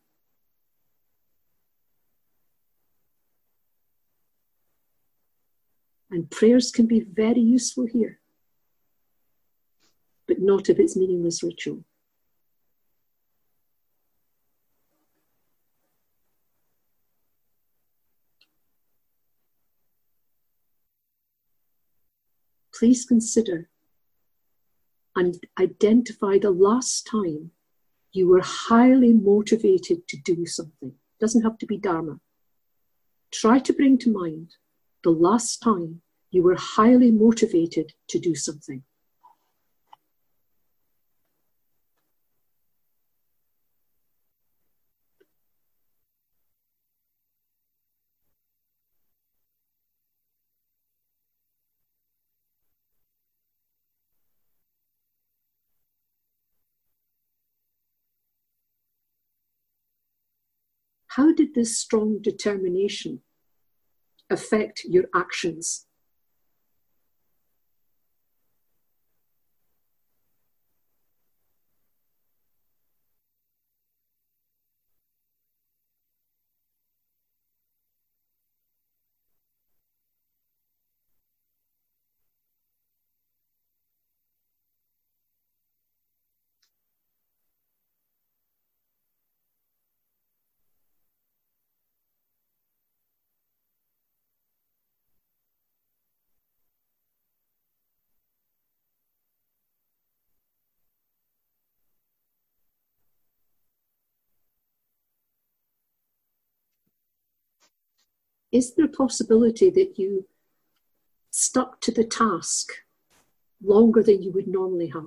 And prayers can be very useful here, but not if it's meaningless ritual. Please consider and identify the last time you were highly motivated to do something. It doesn't have to be Dharma. Try to bring to mind the last time you were highly motivated to do something. How did this strong determination affect your actions? Is there a possibility that you stuck to the task longer than you would normally have?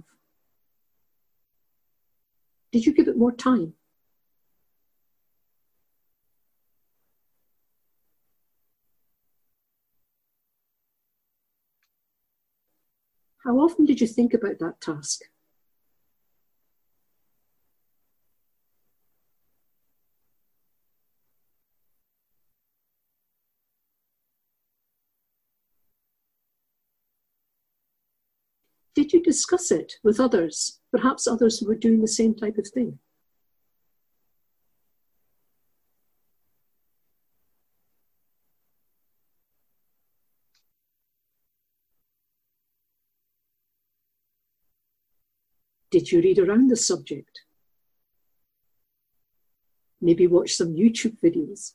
Did you give it more time? How often did you think about that task? Did you discuss it with others, perhaps others who were doing the same type of thing? Did you read around the subject? Maybe watch some YouTube videos?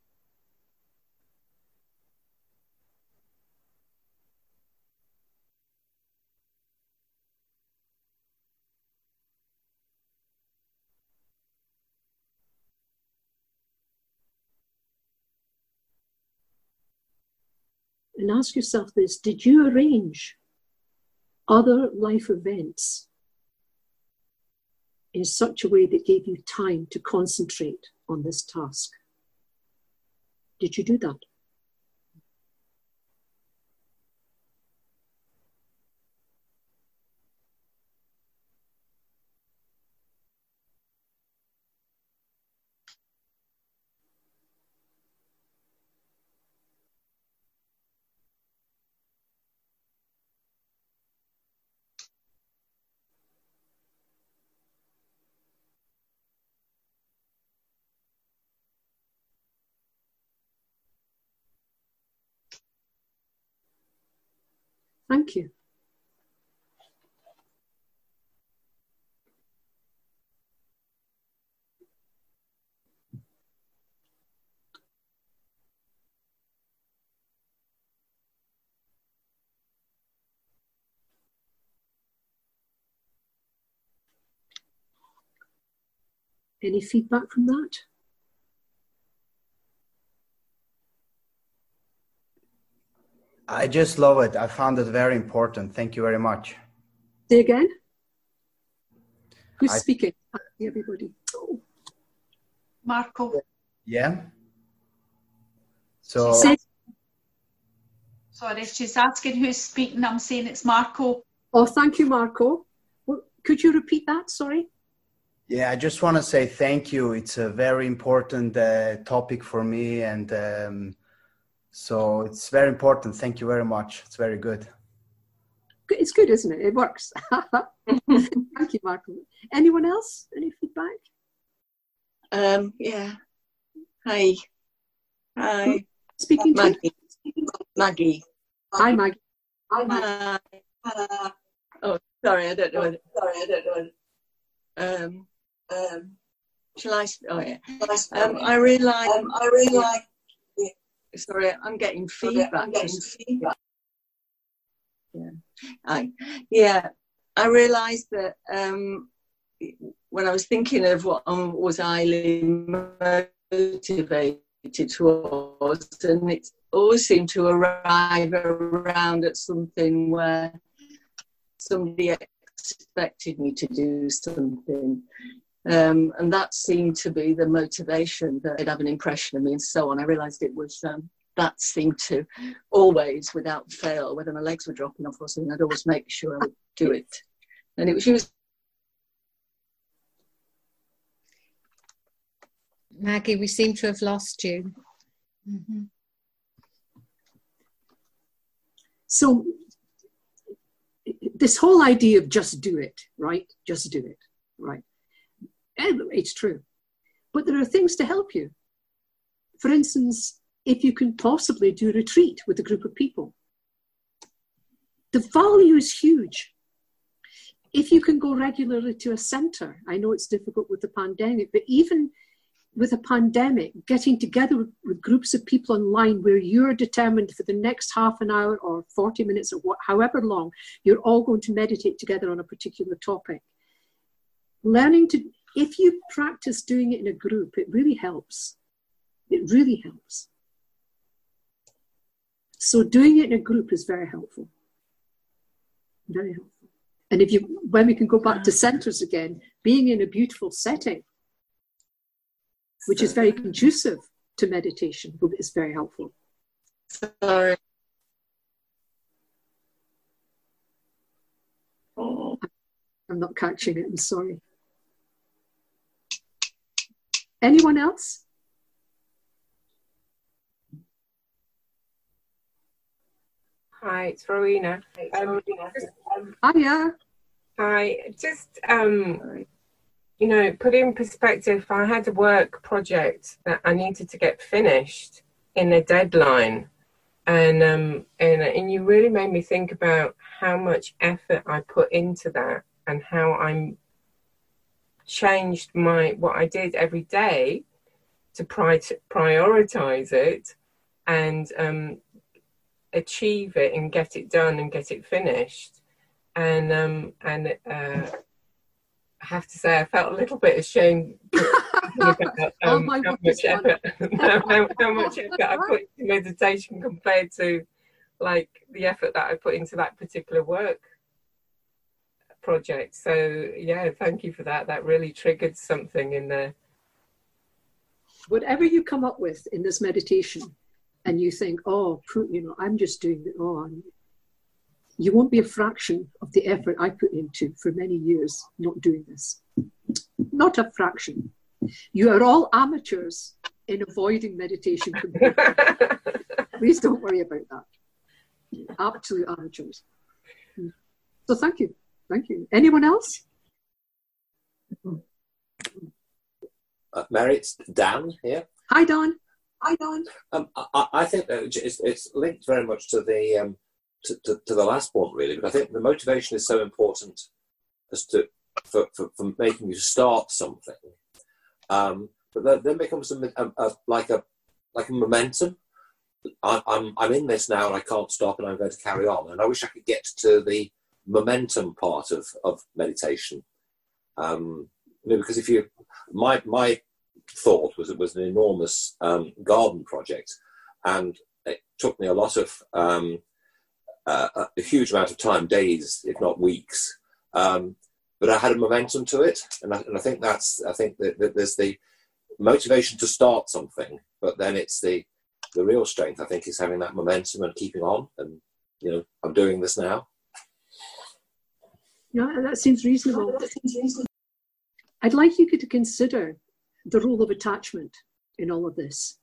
And ask yourself this: did you arrange other life events in such a way that gave you time to concentrate on this task? Did you do that? Thank you. Any feedback from that? I just love it. I found it very important. Thank you very much. Say again. Who's speaking? Everybody. Oh. Marco. Yeah. So. Sorry, she's asking who's speaking. I'm saying it's Marco. Oh, thank you, Marco. Well, could you repeat that? Sorry. Yeah, I just want to say thank you. It's a very important topic for me, and so it's very important. Thank you very much. It's very good. It's good, isn't it? It works. Thank you, Marco. Anyone else? Any feedback? Yeah. Hi. Hi. Speaking to Maggie. Maggie. Hi, Maggie. Hi. Oh, sorry, I don't know. Shall I? Oh, yeah. I really like. Sorry, I'm getting feedback. Yeah. I realised that when I was thinking of what was highly motivated towards, and it always seemed to arrive around at something where somebody expected me to do something. And that seemed to be the motivation, that they'd have an impression of me and so on. I realised it was that seemed to always, without fail, whether my legs were dropping off or something, I'd always make sure I would do it. And it was used. Maggie, we seem to have lost you. Mm-hmm. So this whole idea of just do it, right? Just do it, right? And it's true. But there are things to help you. For instance, if you can possibly do a retreat with a group of people, the value is huge. If you can go regularly to a center, I know it's difficult with the pandemic, but even with a pandemic, getting together with groups of people online where you're determined for the next half an hour or 40 minutes or however long, you're all going to meditate together on a particular topic. Learning to, if you practice doing it in a group, it really helps. It really helps. So doing it in a group is very helpful. Very helpful. And when we can go back to centers again, being in a beautiful setting, which is very conducive to meditation, is very helpful. Sorry. I'm not catching it, I'm sorry. Anyone else? Hi, it's Rowena. Hiya. Hi, just put in perspective, I had a work project that I needed to get finished in a deadline, and you really made me think about how much effort I put into that and how I changed what I did every day to prioritize it and achieve it and get it done and get it finished. And I have to say I felt a little bit ashamed about how much effort I put into meditation compared to like the effort that I put into that particular work project. So yeah, thank you for that. That really triggered something in there. Whatever you come up with in this meditation and you think, I'm just doing it, you won't be a fraction of the effort I put into for many years not doing this. Not a fraction. You are all amateurs in avoiding meditation completely. Please don't worry about that. Absolute amateurs. So thank you. Thank you. Anyone else? Mary, it's Dan here. Hi, Dan. I think it's linked very much to the to the last point, really. But I think the motivation is so important as for making you start something. But then becomes like a momentum. I'm in this now, and I can't stop, and I'm going to carry on. And I wish I could get to the momentum part of meditation. Because my thought was it was an enormous garden project, and it took me a lot of a huge amount of time, days if not weeks, but I had a momentum to it, and I think that there's the motivation to start something, but then it's the real strength, I think, is having that momentum and keeping on, and I'm doing this now. Yeah, that seems reasonable. I'd like you to consider the role of attachment in all of this.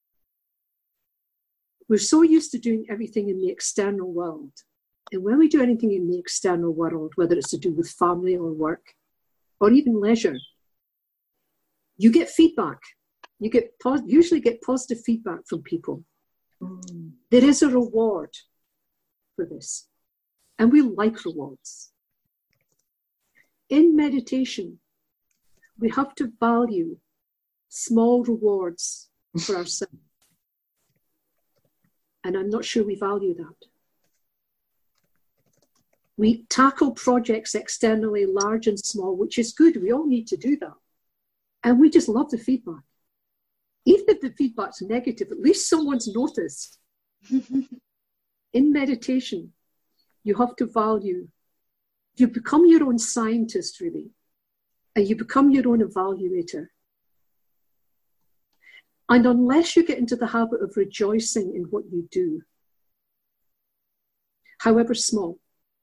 We're so used to doing everything in the external world. And when we do anything in the external world, whether it's to do with family or work, or even leisure, you get feedback. You usually get positive feedback from people. There is a reward for this. And we like rewards. In meditation, we have to value small rewards for ourselves. And I'm not sure we value that. We tackle projects externally, large and small, which is good. We all need to do that. And we just love the feedback. Even if the feedback's negative, at least someone's noticed. In meditation, you have to value. You become your own scientist, really. And you become your own evaluator. And unless you get into the habit of rejoicing in what you do, however small,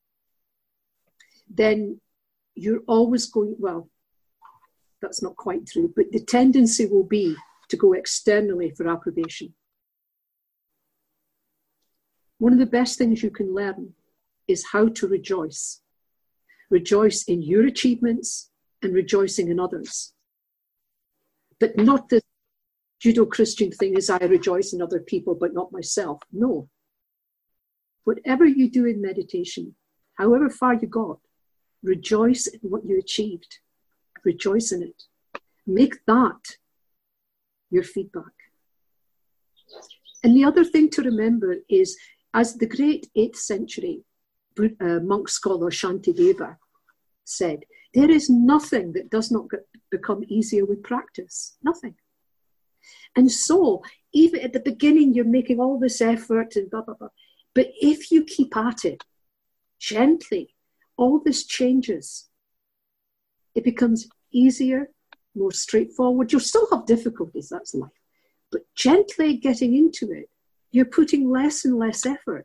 then you're always going, well, that's not quite true, but the tendency will be to go externally for approbation. One of the best things you can learn is how to rejoice. Rejoice in your achievements and rejoicing in others. But not the Judeo-Christian thing is I rejoice in other people but not myself. No. Whatever you do in meditation, however far you got, rejoice in what you achieved. Rejoice in it. Make that your feedback. And the other thing to remember is, as the great 8th century monk scholar Shantideva said, there is nothing that does not become easier with practice. Nothing. And so, even at the beginning, you're making all this effort and blah, blah, blah. But if you keep at it gently, all this changes. It becomes easier, more straightforward. You'll still have difficulties, that's life. But gently getting into it, you're putting less and less effort.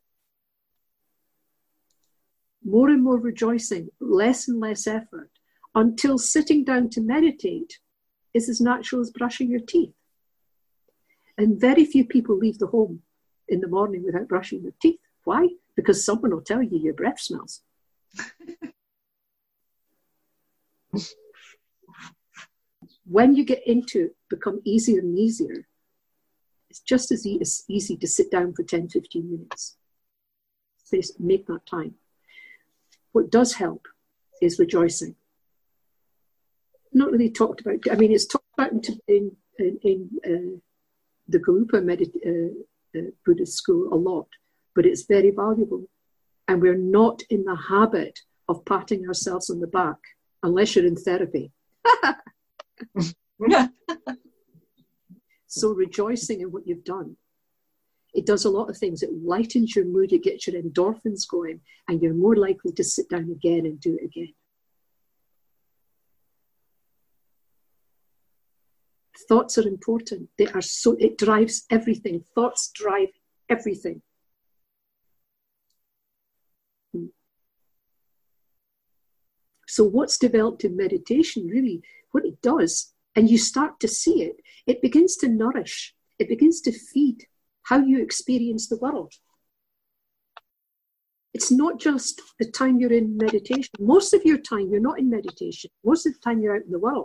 More and more rejoicing, less and less effort, until sitting down to meditate is as natural as brushing your teeth. And very few people leave the home in the morning without brushing their teeth. Why? Because someone will tell you your breath smells. When you get into it, become easier and easier. It's just as easy to sit down for 10, 15 minutes. So make that time. What does help is rejoicing. Not really talked about. I mean, it's talked about in the Garupa Buddhist school a lot, but it's very valuable. And we're not in the habit of patting ourselves on the back unless you're in therapy. So rejoicing in what you've done, it does a lot of things. It lightens your mood, it gets your endorphins going, and you're more likely to sit down again and do it again. Thoughts are important. They are so, it drives everything. Thoughts drive everything. So what's developed in meditation, really, what it does, and you start to see it, it begins to nourish, it begins to feed how you experience the world. It's not just the time you're in meditation. Most of your time, you're not in meditation. Most of the time, you're out in the world.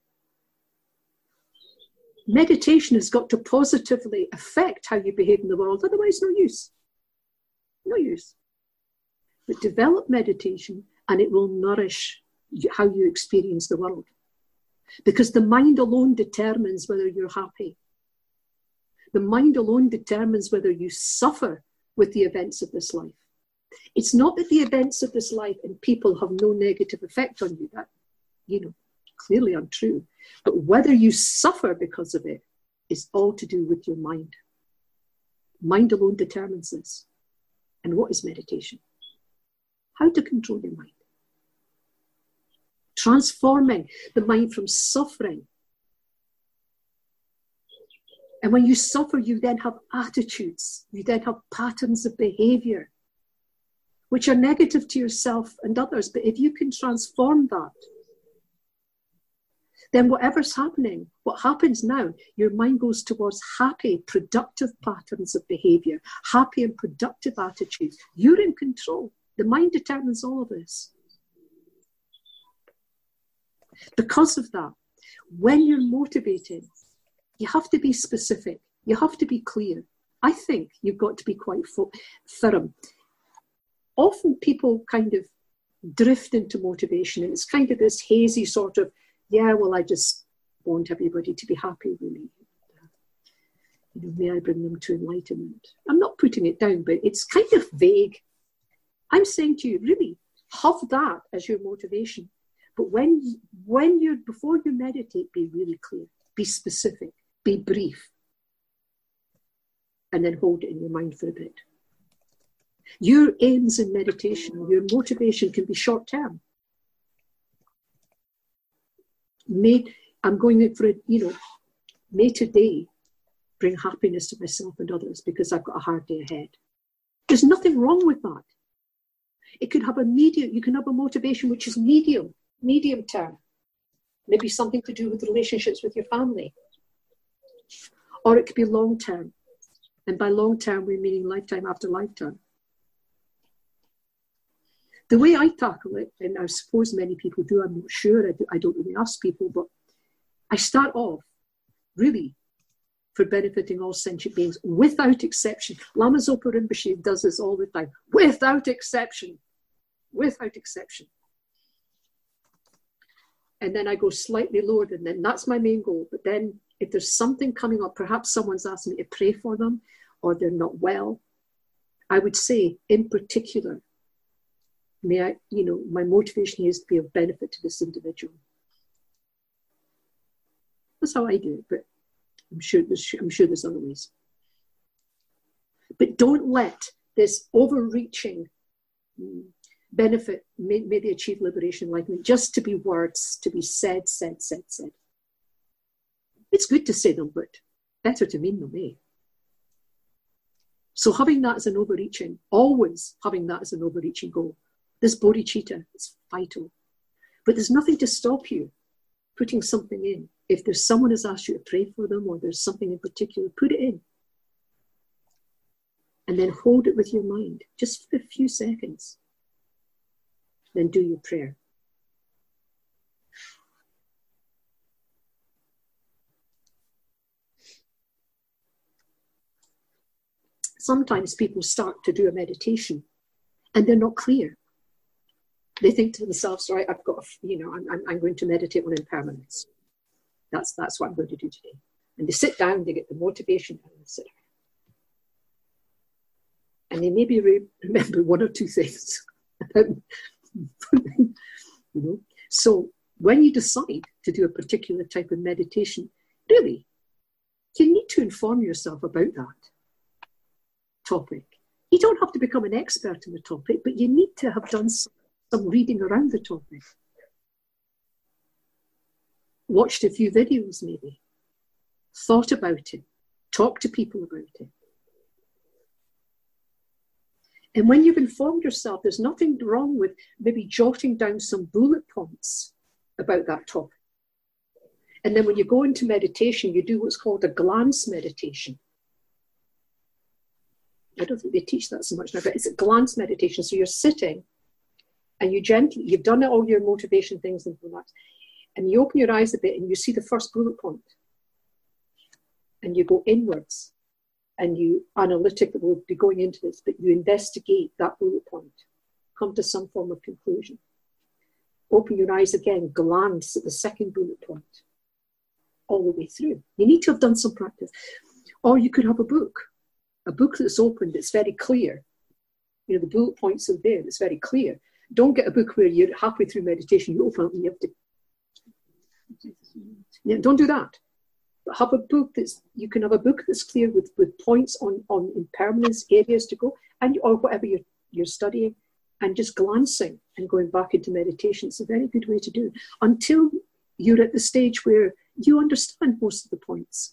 Meditation has got to positively affect how you behave in the world, otherwise no use. No use. But develop meditation and it will nourish how you experience the world. Because the mind alone determines whether you're happy. The mind alone determines whether you suffer with the events of this life. It's not that the events of this life and people have no negative effect on you. That, clearly untrue. But whether you suffer because of it is all to do with your mind. Mind alone determines this. And what is meditation? How to control your mind. Transforming the mind from suffering. And when you suffer, you then have attitudes. You then have patterns of behavior, which are negative to yourself and others. But if you can transform that, then whatever's happening, what happens now, your mind goes towards happy, productive patterns of behavior, happy and productive attitudes. You're in control. The mind determines all of this. Because of that, when you're motivated, you have to be specific. You have to be clear. I think you've got to be quite firm. Often people kind of drift into motivation, and it's kind of this hazy sort of, I just want everybody to be happy, really. May I bring them to enlightenment? I'm not putting it down, but it's kind of vague. I'm saying to you, really, have that as your motivation. But before you meditate, be really clear, be specific, be brief, and then hold it in your mind for a bit. Your aims in meditation, your motivation can be short term. I'm going in for may today bring happiness to myself and others because I've got a hard day ahead. There's nothing wrong with that. It could have you can have a motivation which is medium term. Maybe something to do with relationships with your family. Or it could be long term. And by long term, we're meaning lifetime after lifetime. The way I tackle it, and I suppose many people do, I'm not sure, I don't really ask people, but I start off really for benefiting all sentient beings without exception. Lama Zopa Rinpoche does this all the time, without exception, without exception. And then I go slightly lower than that. That's my main goal. But then if there's something coming up, perhaps someone's asking me to pray for them or they're not well, I would say in particular, may I, my motivation is to be of benefit to this individual. That's how I do it, but I'm sure there's other ways. But don't let this overreaching benefit, may they achieve liberation like me, just to be words, to be said. It's good to say them, but better to mean them, eh? So having that as an overreaching, always having that as an overreaching goal. This bodhicitta is vital. But there's nothing to stop you putting something in. If there's someone has asked you to pray for them or there's something in particular, put it in. And then hold it with your mind, just for a few seconds. Then do your prayer. Sometimes people start to do a meditation and they're not clear. They think to themselves, right, I've got, I'm going to meditate on impermanence. That's what I'm going to do today. And they sit down, they get the motivation, and they sit down. And they maybe remember one or two things. So when you decide to do a particular type of meditation, really, you need to inform yourself about that topic. You don't have to become an expert in the topic, but you need to have done some reading around the topic. Watched a few videos maybe, thought about it, talked to people about it. And when you've informed yourself, there's nothing wrong with maybe jotting down some bullet points about that topic. And then when you go into meditation, you do what's called a glance meditation. I don't think they teach that so much now, but it's a glance meditation. So you're sitting and you've done all your motivation things and relax. And you open your eyes a bit and you see the first bullet point. And you go inwards. And you analytic that will be going into this, but you investigate that bullet point, come to some form of conclusion. Open your eyes again, glance at the second bullet point, all the way through. You need to have done some practice. Or you could have a book that's opened, it's very clear. The bullet points are there, it's very clear. Don't get a book where you're halfway through meditation, you open it and you have to... don't do that. Have a book you can have a book that's clear with points on impermanence, areas to go, or whatever you're studying, and just glancing and going back into meditation. It's a very good way to do it until you're at the stage where you understand most of the points.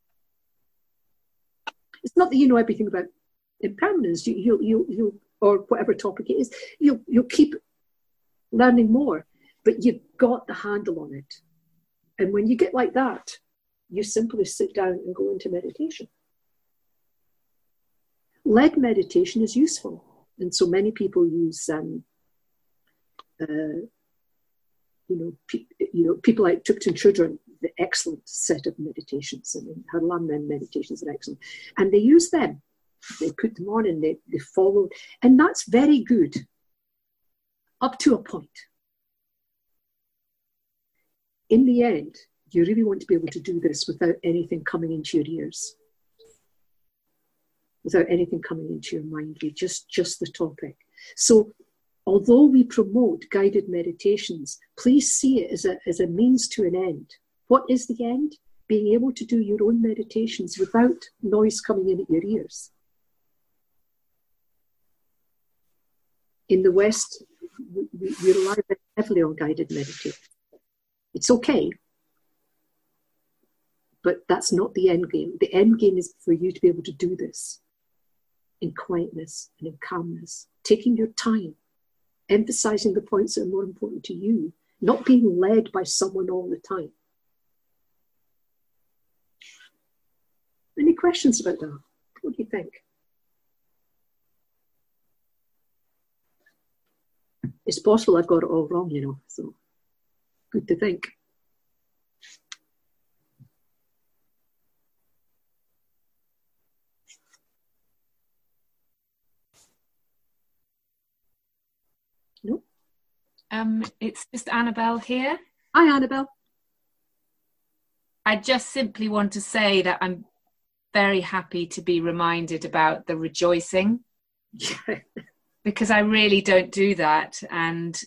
It's not that you know everything about impermanence, you or whatever topic it is. You'll keep learning more, but you've got the handle on it. And when you get like that, you simply sit down and go into meditation. Led meditation is useful. And so many people use, people like Thupten Chodron, the excellent set of meditations, and her Lammen meditations are excellent. And they use them. They put them on and they follow. And that's very good up to a point. In the end, you really want to be able to do this without anything coming into your ears, without anything coming into your mind, just the topic. So although we promote guided meditations, please see it as a means to an end. What is the end? Being able to do your own meditations without noise coming in at your ears. In the West, we rely very heavily on guided meditation. It's okay, but that's not the end game. The end game is for you to be able to do this in quietness and in calmness, taking your time, emphasizing the points that are more important to you, not being led by someone all the time. Any questions about that? What do you think? It's possible I've got it all wrong, you know, so good to think. No? It's just Annabelle here. Hi, Annabelle. I just simply want to say that I'm very happy to be reminded about the rejoicing. Because I really don't do that, and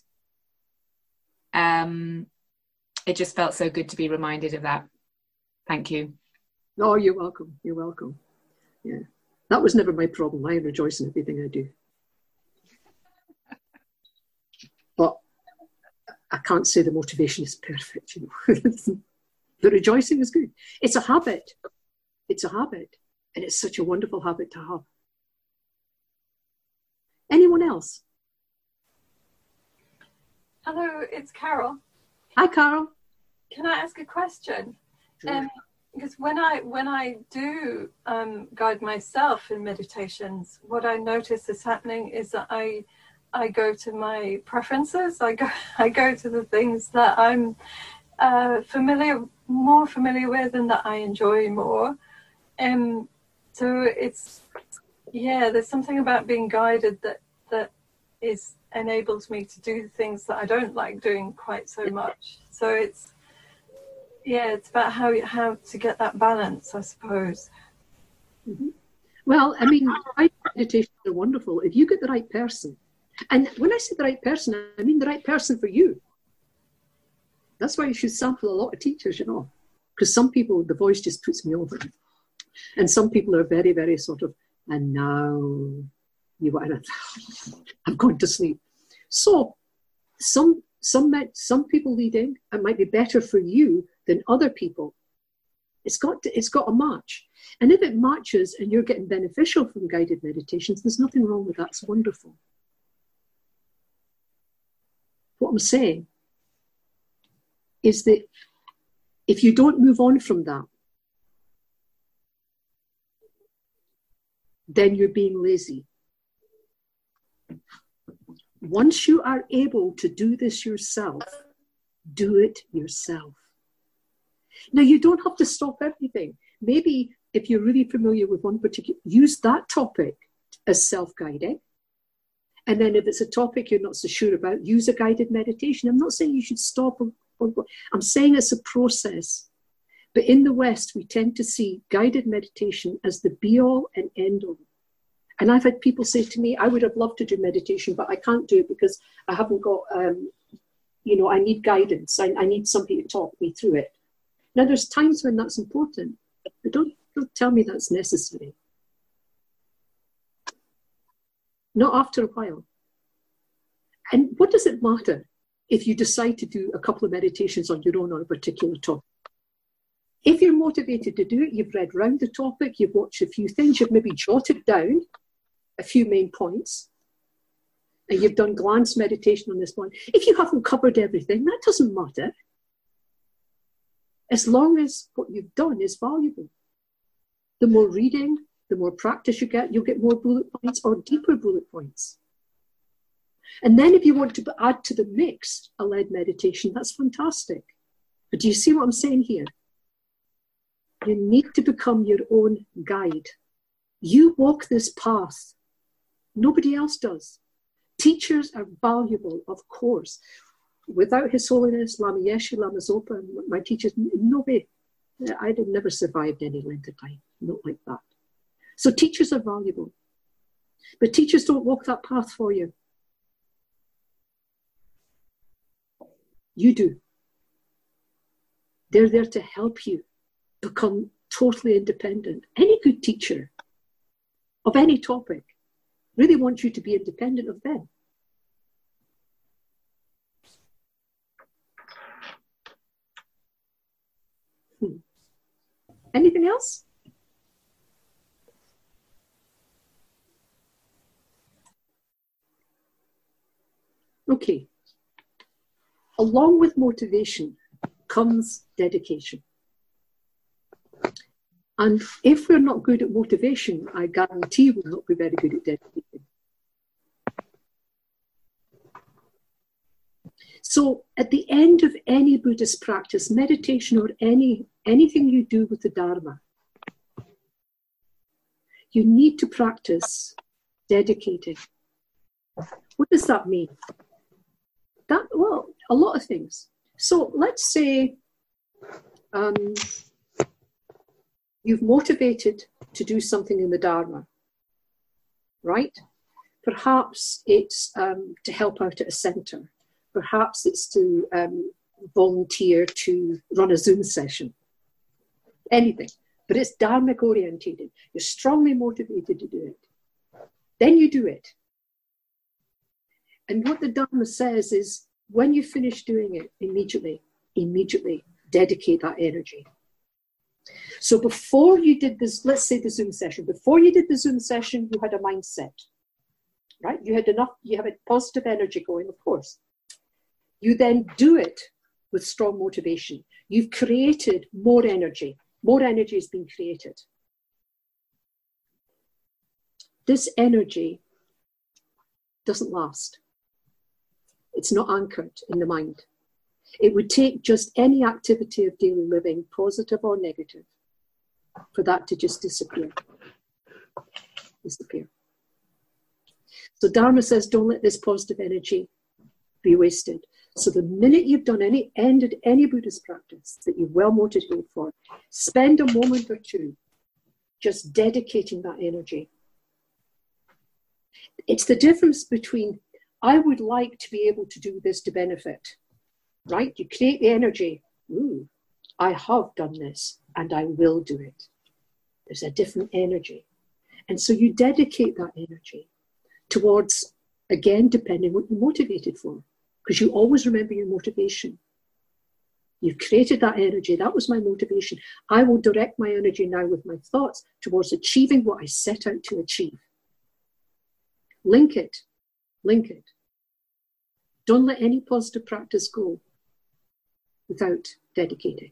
it just felt so good to be reminded of that. Thank you. Oh, you're welcome. You're welcome. Yeah, that was never my problem. I rejoice in everything I do. But I can't say the motivation is perfect, you know. The rejoicing is good. It's a habit. It's a habit. And it's such a wonderful habit to have. Anyone else? Hello, it's Carol. Hi, Carol. Can I ask a question? Sure. Because when I do guide myself in meditations, what I notice is happening is that I go to my preferences. I go to the things that I'm more familiar with and that I enjoy more. So it's, yeah, there's something about being guided that enables me to do things that I don't like doing quite so much. So it's about how to get that balance, I suppose. Mm-hmm. Well, I mean, meditations are wonderful if you get the right person. And when I say the right person, I mean the right person for you. That's why you should sample a lot of teachers, you know, because some people, the voice just puts me over. And some people are very, very sort of, and now you want to, I'm going to sleep. So some people leading, it might be better for you than other people. It's got a match. And if it matches and you're getting beneficial from guided meditations, there's nothing wrong with that. It's wonderful. What I'm saying is that if you don't move on from that, then you're being lazy. Once you are able to do this yourself, do it yourself. Now, you don't have to stop everything. Maybe if you're really familiar with one particular, use that topic as self-guiding. And then if it's a topic you're not so sure about, use a guided meditation. I'm not saying you should stop. I'm saying it's a process. But in the West, we tend to see guided meditation as the be-all and end-all. And I've had people say to me, I would have loved to do meditation, but I can't do it because I haven't got, I need guidance. I need somebody to talk me through it. Now, there's times when that's important, but don't tell me that's necessary. Not after a while. And what does it matter if you decide to do a couple of meditations on your own on a particular topic? If you're motivated to do it, you've read round the topic, you've watched a few things, you've maybe jotted down a few main points, and you've done glance meditation on this one. If you haven't covered everything, that doesn't matter. As long as what you've done is valuable. The more reading, the more practice you get, you'll get more bullet points or deeper bullet points. And then if you want to add to the mix a led meditation, that's fantastic. But do you see what I'm saying here? You need to become your own guide. You walk this path. Nobody else does. Teachers are valuable, of course. Without His Holiness Lama Yeshe, Lama Zopa, my teachers, no way. I'd have never survived any length of time. Not like that. So teachers are valuable. But teachers don't walk that path for you. You do. They're there to help you become totally independent. Any good teacher of any topic really wants you to be independent of them. Anything else? Okay. Along with motivation comes dedication. And if we're not good at motivation, I guarantee we'll not be very good at dedicating. So at the end of any Buddhist practice, meditation or anything you do with the Dharma, you need to practice dedicating. What does that mean? Well, a lot of things. So let's say you've motivated to do something in the Dharma, right? Perhaps it's to help out at a centre. Perhaps it's to volunteer to run a Zoom session. Anything. But it's Dharmic orientated. You're strongly motivated to do it. Then you do it. And what the Dharma says is, when you finish doing it, immediately dedicate that energy. So before you did this, let's say the Zoom session, before you did the Zoom session, you had a mindset, right? You have a positive energy going, of course. You then do it with strong motivation. You've created more energy. More energy has been created. This energy doesn't last. It's not anchored in the mind. It would take just any activity of daily living, positive or negative, for that to just disappear. So Dharma says, don't let this positive energy be wasted. So the minute you've done ended any Buddhist practice that you're well motivated for, spend a moment or two just dedicating that energy. It's the difference between, I would like to be able to do this to benefit, right? You create the energy. Ooh, I have done this and I will do it. There's a different energy. And so you dedicate that energy towards, again, depending what you're motivated for, because you always remember your motivation. You've created that energy. That was my motivation. I will direct my energy now with my thoughts towards achieving what I set out to achieve. Link it. Don't let any positive practice go without dedicating.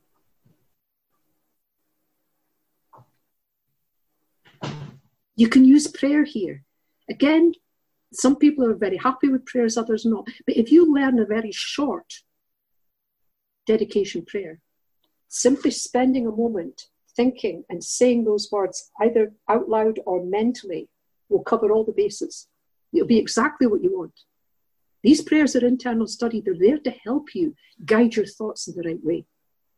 You can use prayer here. Again, some people are very happy with prayers, others not. But if you learn a very short dedication prayer, simply spending a moment thinking and saying those words, either out loud or mentally, will cover all the bases. It'll be exactly what you want. These prayers are internal study. They're there to help you guide your thoughts in the right way.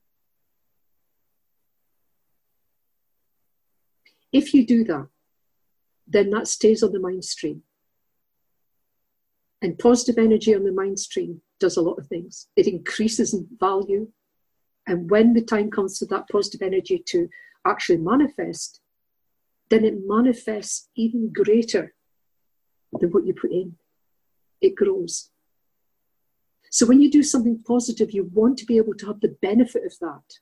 If you do that, then that stays on the mind stream. And positive energy on the mind stream does a lot of things. It increases in value. And when the time comes for that positive energy to actually manifest, then it manifests even greater than what you put in. It grows. So when you do something positive, you want to be able to have the benefit of that.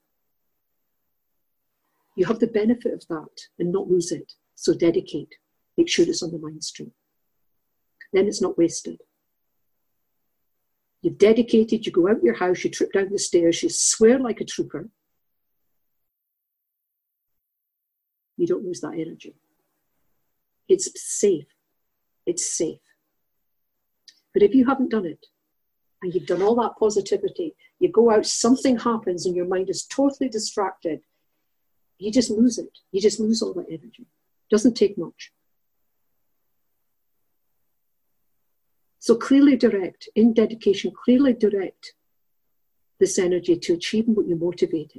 You have the benefit of that and not lose it. So dedicate. Make sure it's on the mind stream. Then it's not wasted. You've dedicated, you go out your house, you trip down the stairs, you swear like a trooper. You don't lose that energy. It's safe. It's safe. But if you haven't done it, and you've done all that positivity, you go out, something happens and your mind is totally distracted, you just lose it. You just lose all that energy. Doesn't take much. So clearly direct, in dedication, clearly direct this energy to achieving what you're motivated.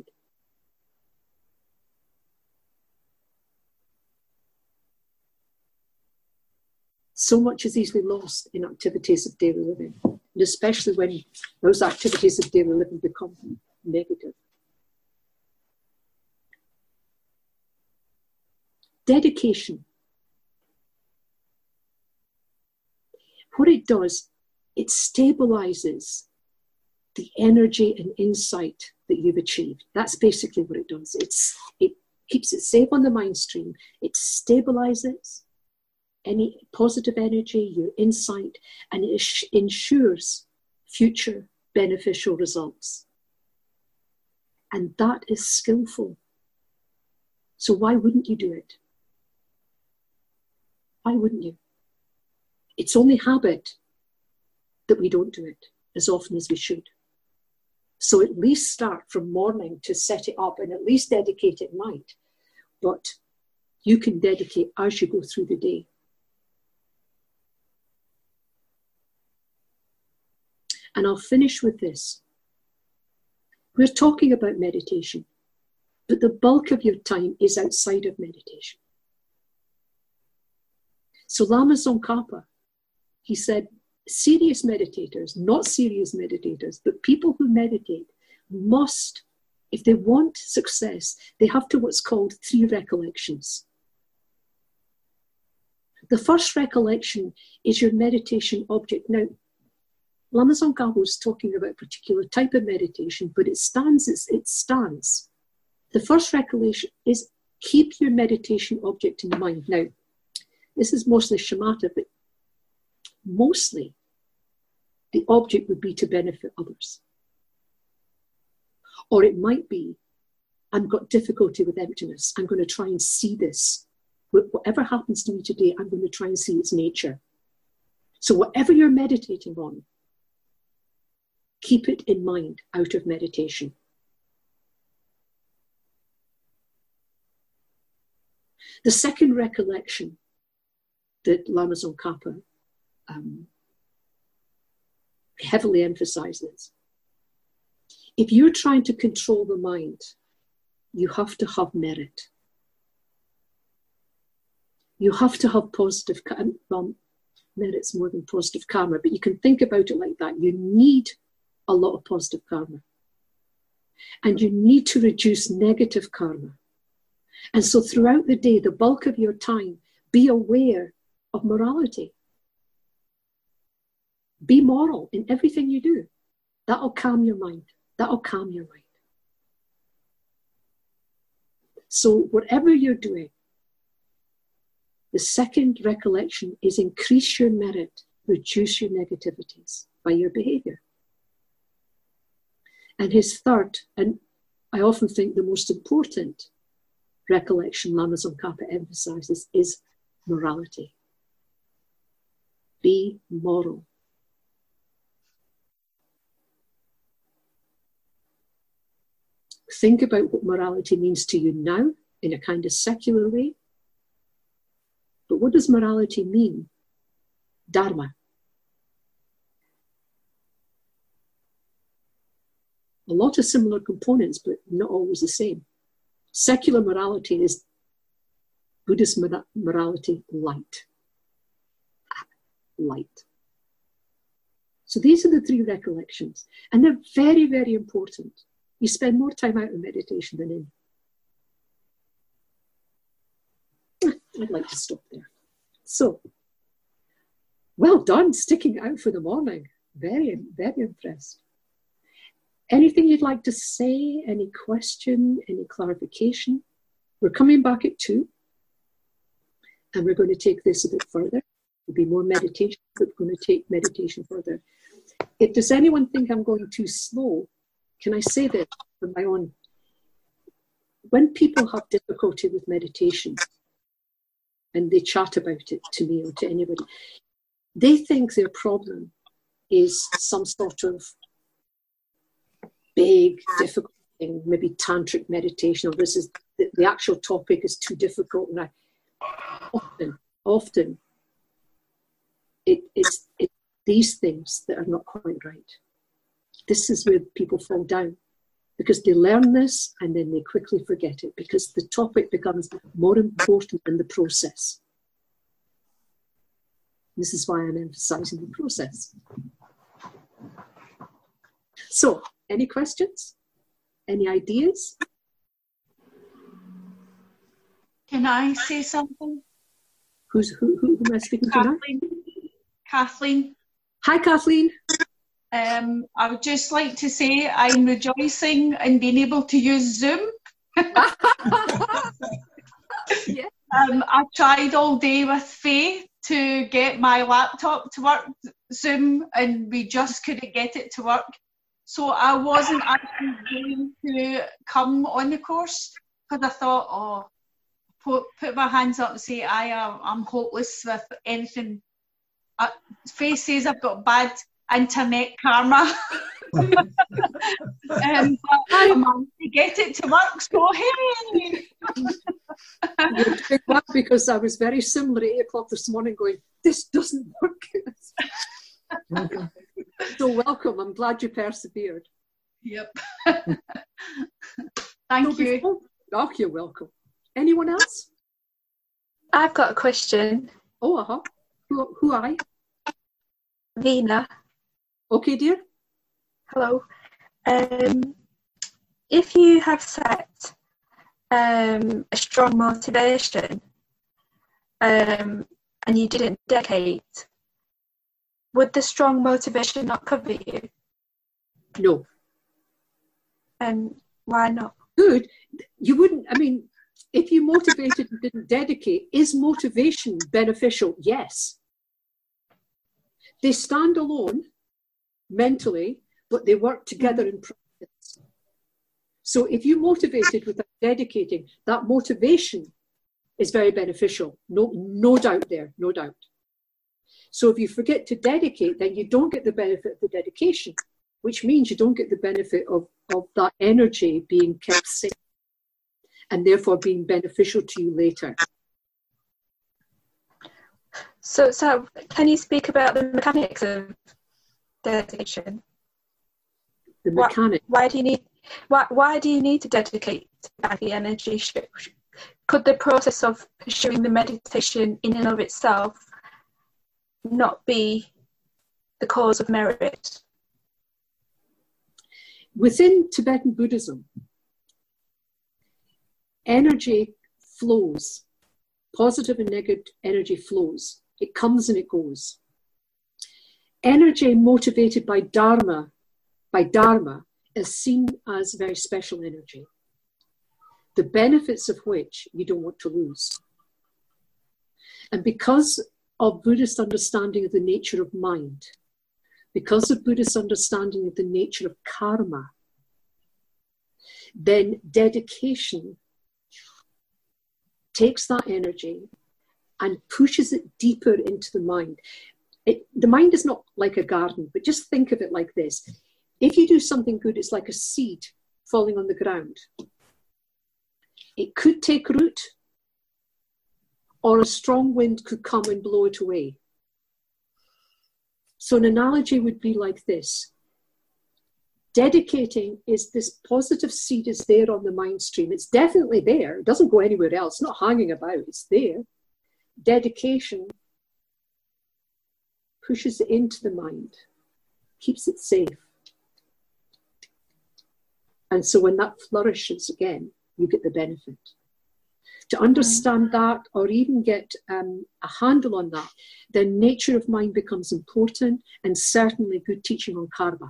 So much is easily lost in activities of daily living, and especially when those activities of daily living become negative. Dedication. What it does, it stabilizes the energy and insight that you've achieved. That's basically what it does. It keeps it safe on the mind stream. It stabilizes any positive energy, your insight, and it ensures future beneficial results. And that is skillful. So why wouldn't you do it? Why wouldn't you? It's only habit that we don't do it as often as we should. So at least start from morning to set it up and at least dedicate at night. But you can dedicate as you go through the day. And I'll finish with this. We're talking about meditation, but the bulk of your time is outside of meditation. So Lama Tsongkhapa, he said, serious meditators, not serious meditators, but people who meditate must, if they want success, they have to what's called 3 recollections. The first recollection is your meditation object. Now, Lama Tsongkhapa was talking about a particular type of meditation, but it stands. The first recollection is keep your meditation object in mind. Now, this is mostly shamatha, but mostly the object would be to benefit others. Or it might be, I've got difficulty with emptiness. I'm going to try and see this. Whatever happens to me today, I'm going to try and see its nature. So whatever you're meditating on, keep it in mind out of meditation. The second recollection that Lama Tsongkhapa heavily emphasizes, if you're trying to control the mind, you have to have merit. You have to have positive karma. Well, merit's more than positive karma, but you can think about it like that. You need a lot of positive karma. And you need to reduce negative karma. And so throughout the day, the bulk of your time, be aware of morality. Be moral in everything you do. That'll calm your mind. That'll calm your mind. So whatever you're doing, the second recollection is increase your merit, reduce your negativities by your behavior. And his third, and I often think the most important recollection Lama Tsongkhapa emphasizes is morality. Be moral. Think about what morality means to you now in a kind of secular way. But what does morality mean? Dharma. A lot of similar components, but not always the same. Secular morality is Buddhist morality light. Light. So these are the 3 recollections. And they're very, very important. You spend more time out in meditation than in. I'd like to stop there. So, well done, sticking out for the morning. Very, very impressed. Anything you'd like to say? Any question? Any clarification? We're coming back at 2. And we're going to take this a bit further. There'll be more meditation, but we're going to take meditation further. Does anyone think I'm going too slow? Can I say this for my own? When people have difficulty with meditation and they chat about it to me or to anybody, they think their problem is some sort of big, difficult thing, maybe tantric meditation, or this is the actual topic is too difficult. And often it's these things that are not quite right. This is where people fall down, because they learn this and then they quickly forget it because the topic becomes more important than the process. This is why I'm emphasizing the process. So, any questions? Any ideas? Can I say something? Who am I speaking to now? Kathleen. Hi, Kathleen. I would just like to say I'm rejoicing in being able to use Zoom. Yeah. I tried all day with Faye to get my laptop to work, Zoom, and we just couldn't get it to work. So I wasn't actually going to come on the course because I thought, put my hands up and say I'm hopeless with anything. Faye says I've got bad internet karma. But I managed to get it to work, so hey! You're doing well, because I was very similar at 8 o'clock this morning going, this doesn't work. So welcome, I'm glad you persevered. Yep. Thank you. Oh, you're welcome. Anyone else? I've got a question. Oh, Who are I? Vina. Okay, dear. Hello. If you have set a strong motivation and you didn't dedicate, would the strong motivation not cover you? No. And why not? Good. You wouldn't, I mean, if you motivated and didn't dedicate, is motivation beneficial? Yes. They stand alone mentally, but they work together in practice. So if you motivated without dedicating, that motivation is very beneficial. No doubt there, no doubt. So if you forget to dedicate, then you don't get the benefit of the dedication, which means you don't get the benefit of that energy being kept safe and therefore being beneficial to you later. So can you speak about the mechanics of dedication? The mechanics. Why do you need to dedicate the energy? Could the process of pursuing the meditation in and of itself not be the cause of merit? Within Tibetan Buddhism, energy flows. Positive and negative energy flows. It comes and it goes. Energy motivated by Dharma is seen as very special energy, the benefits of which you don't want to lose. And because of Buddhist understanding of the nature of mind, because of Buddhist understanding of the nature of karma, then dedication takes that energy and pushes it deeper into the mind. The mind is not like a garden, but just think of it like this. If you do something good, it's like a seed falling on the ground. It could take root, or a strong wind could come and blow it away. So an analogy would be like this. Dedicating is this positive seed is there on the mind stream. It's definitely there. It doesn't go anywhere else. It's not hanging about. It's there. Dedication pushes it into the mind, keeps it safe. And so when that flourishes again, you get the benefit. To understand that, or even get a handle on that, then nature of mind becomes important, and certainly good teaching on karma.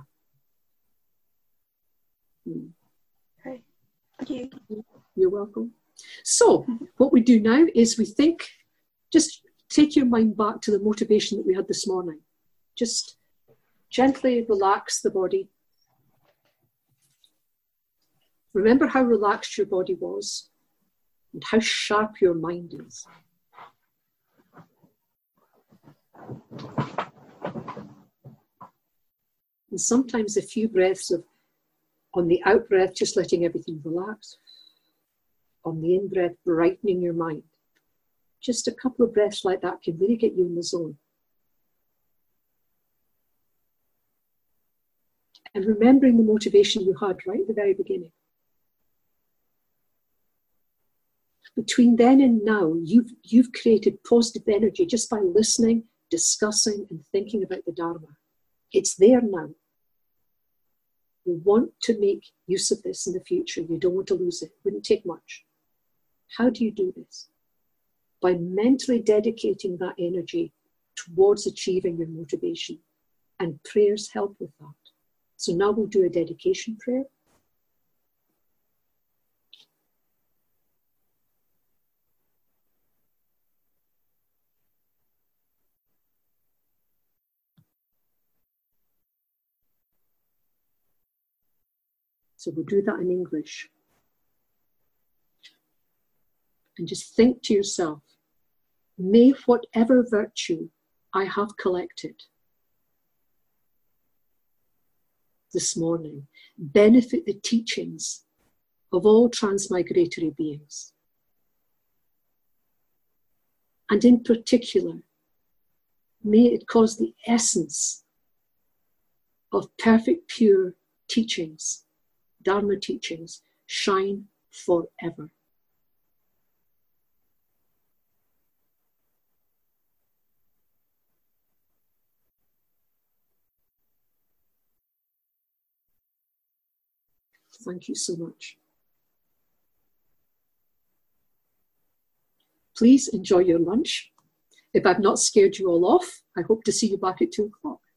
Okay. Thank you. You're welcome. So what we do now is we think, just take your mind back to the motivation that we had this morning. Just gently relax the body. Remember how relaxed your body was and how sharp your mind is. And sometimes a few breaths of, on the out breath, just letting everything relax. On the in breath, brightening your mind. Just a couple of breaths like that can really get you in the zone. And remembering the motivation you had right at the very beginning. Between then and now, you've created positive energy just by listening, discussing, and thinking about the Dharma. It's there now. You want to make use of this in the future. You don't want to lose it. It wouldn't take much. How do you do this? By mentally dedicating that energy towards achieving your motivation. And prayers help with that. So now we'll do a dedication prayer. So we'll do that in English. And just think to yourself, may whatever virtue I have collected this morning benefit the teachings of all transmigratory beings. And in particular, may it cause the essence of perfect, pure teachings, Dharma teachings, shine forever. Thank you so much. Please enjoy your lunch. If I've not scared you all off, I hope to see you back at 2 o'clock.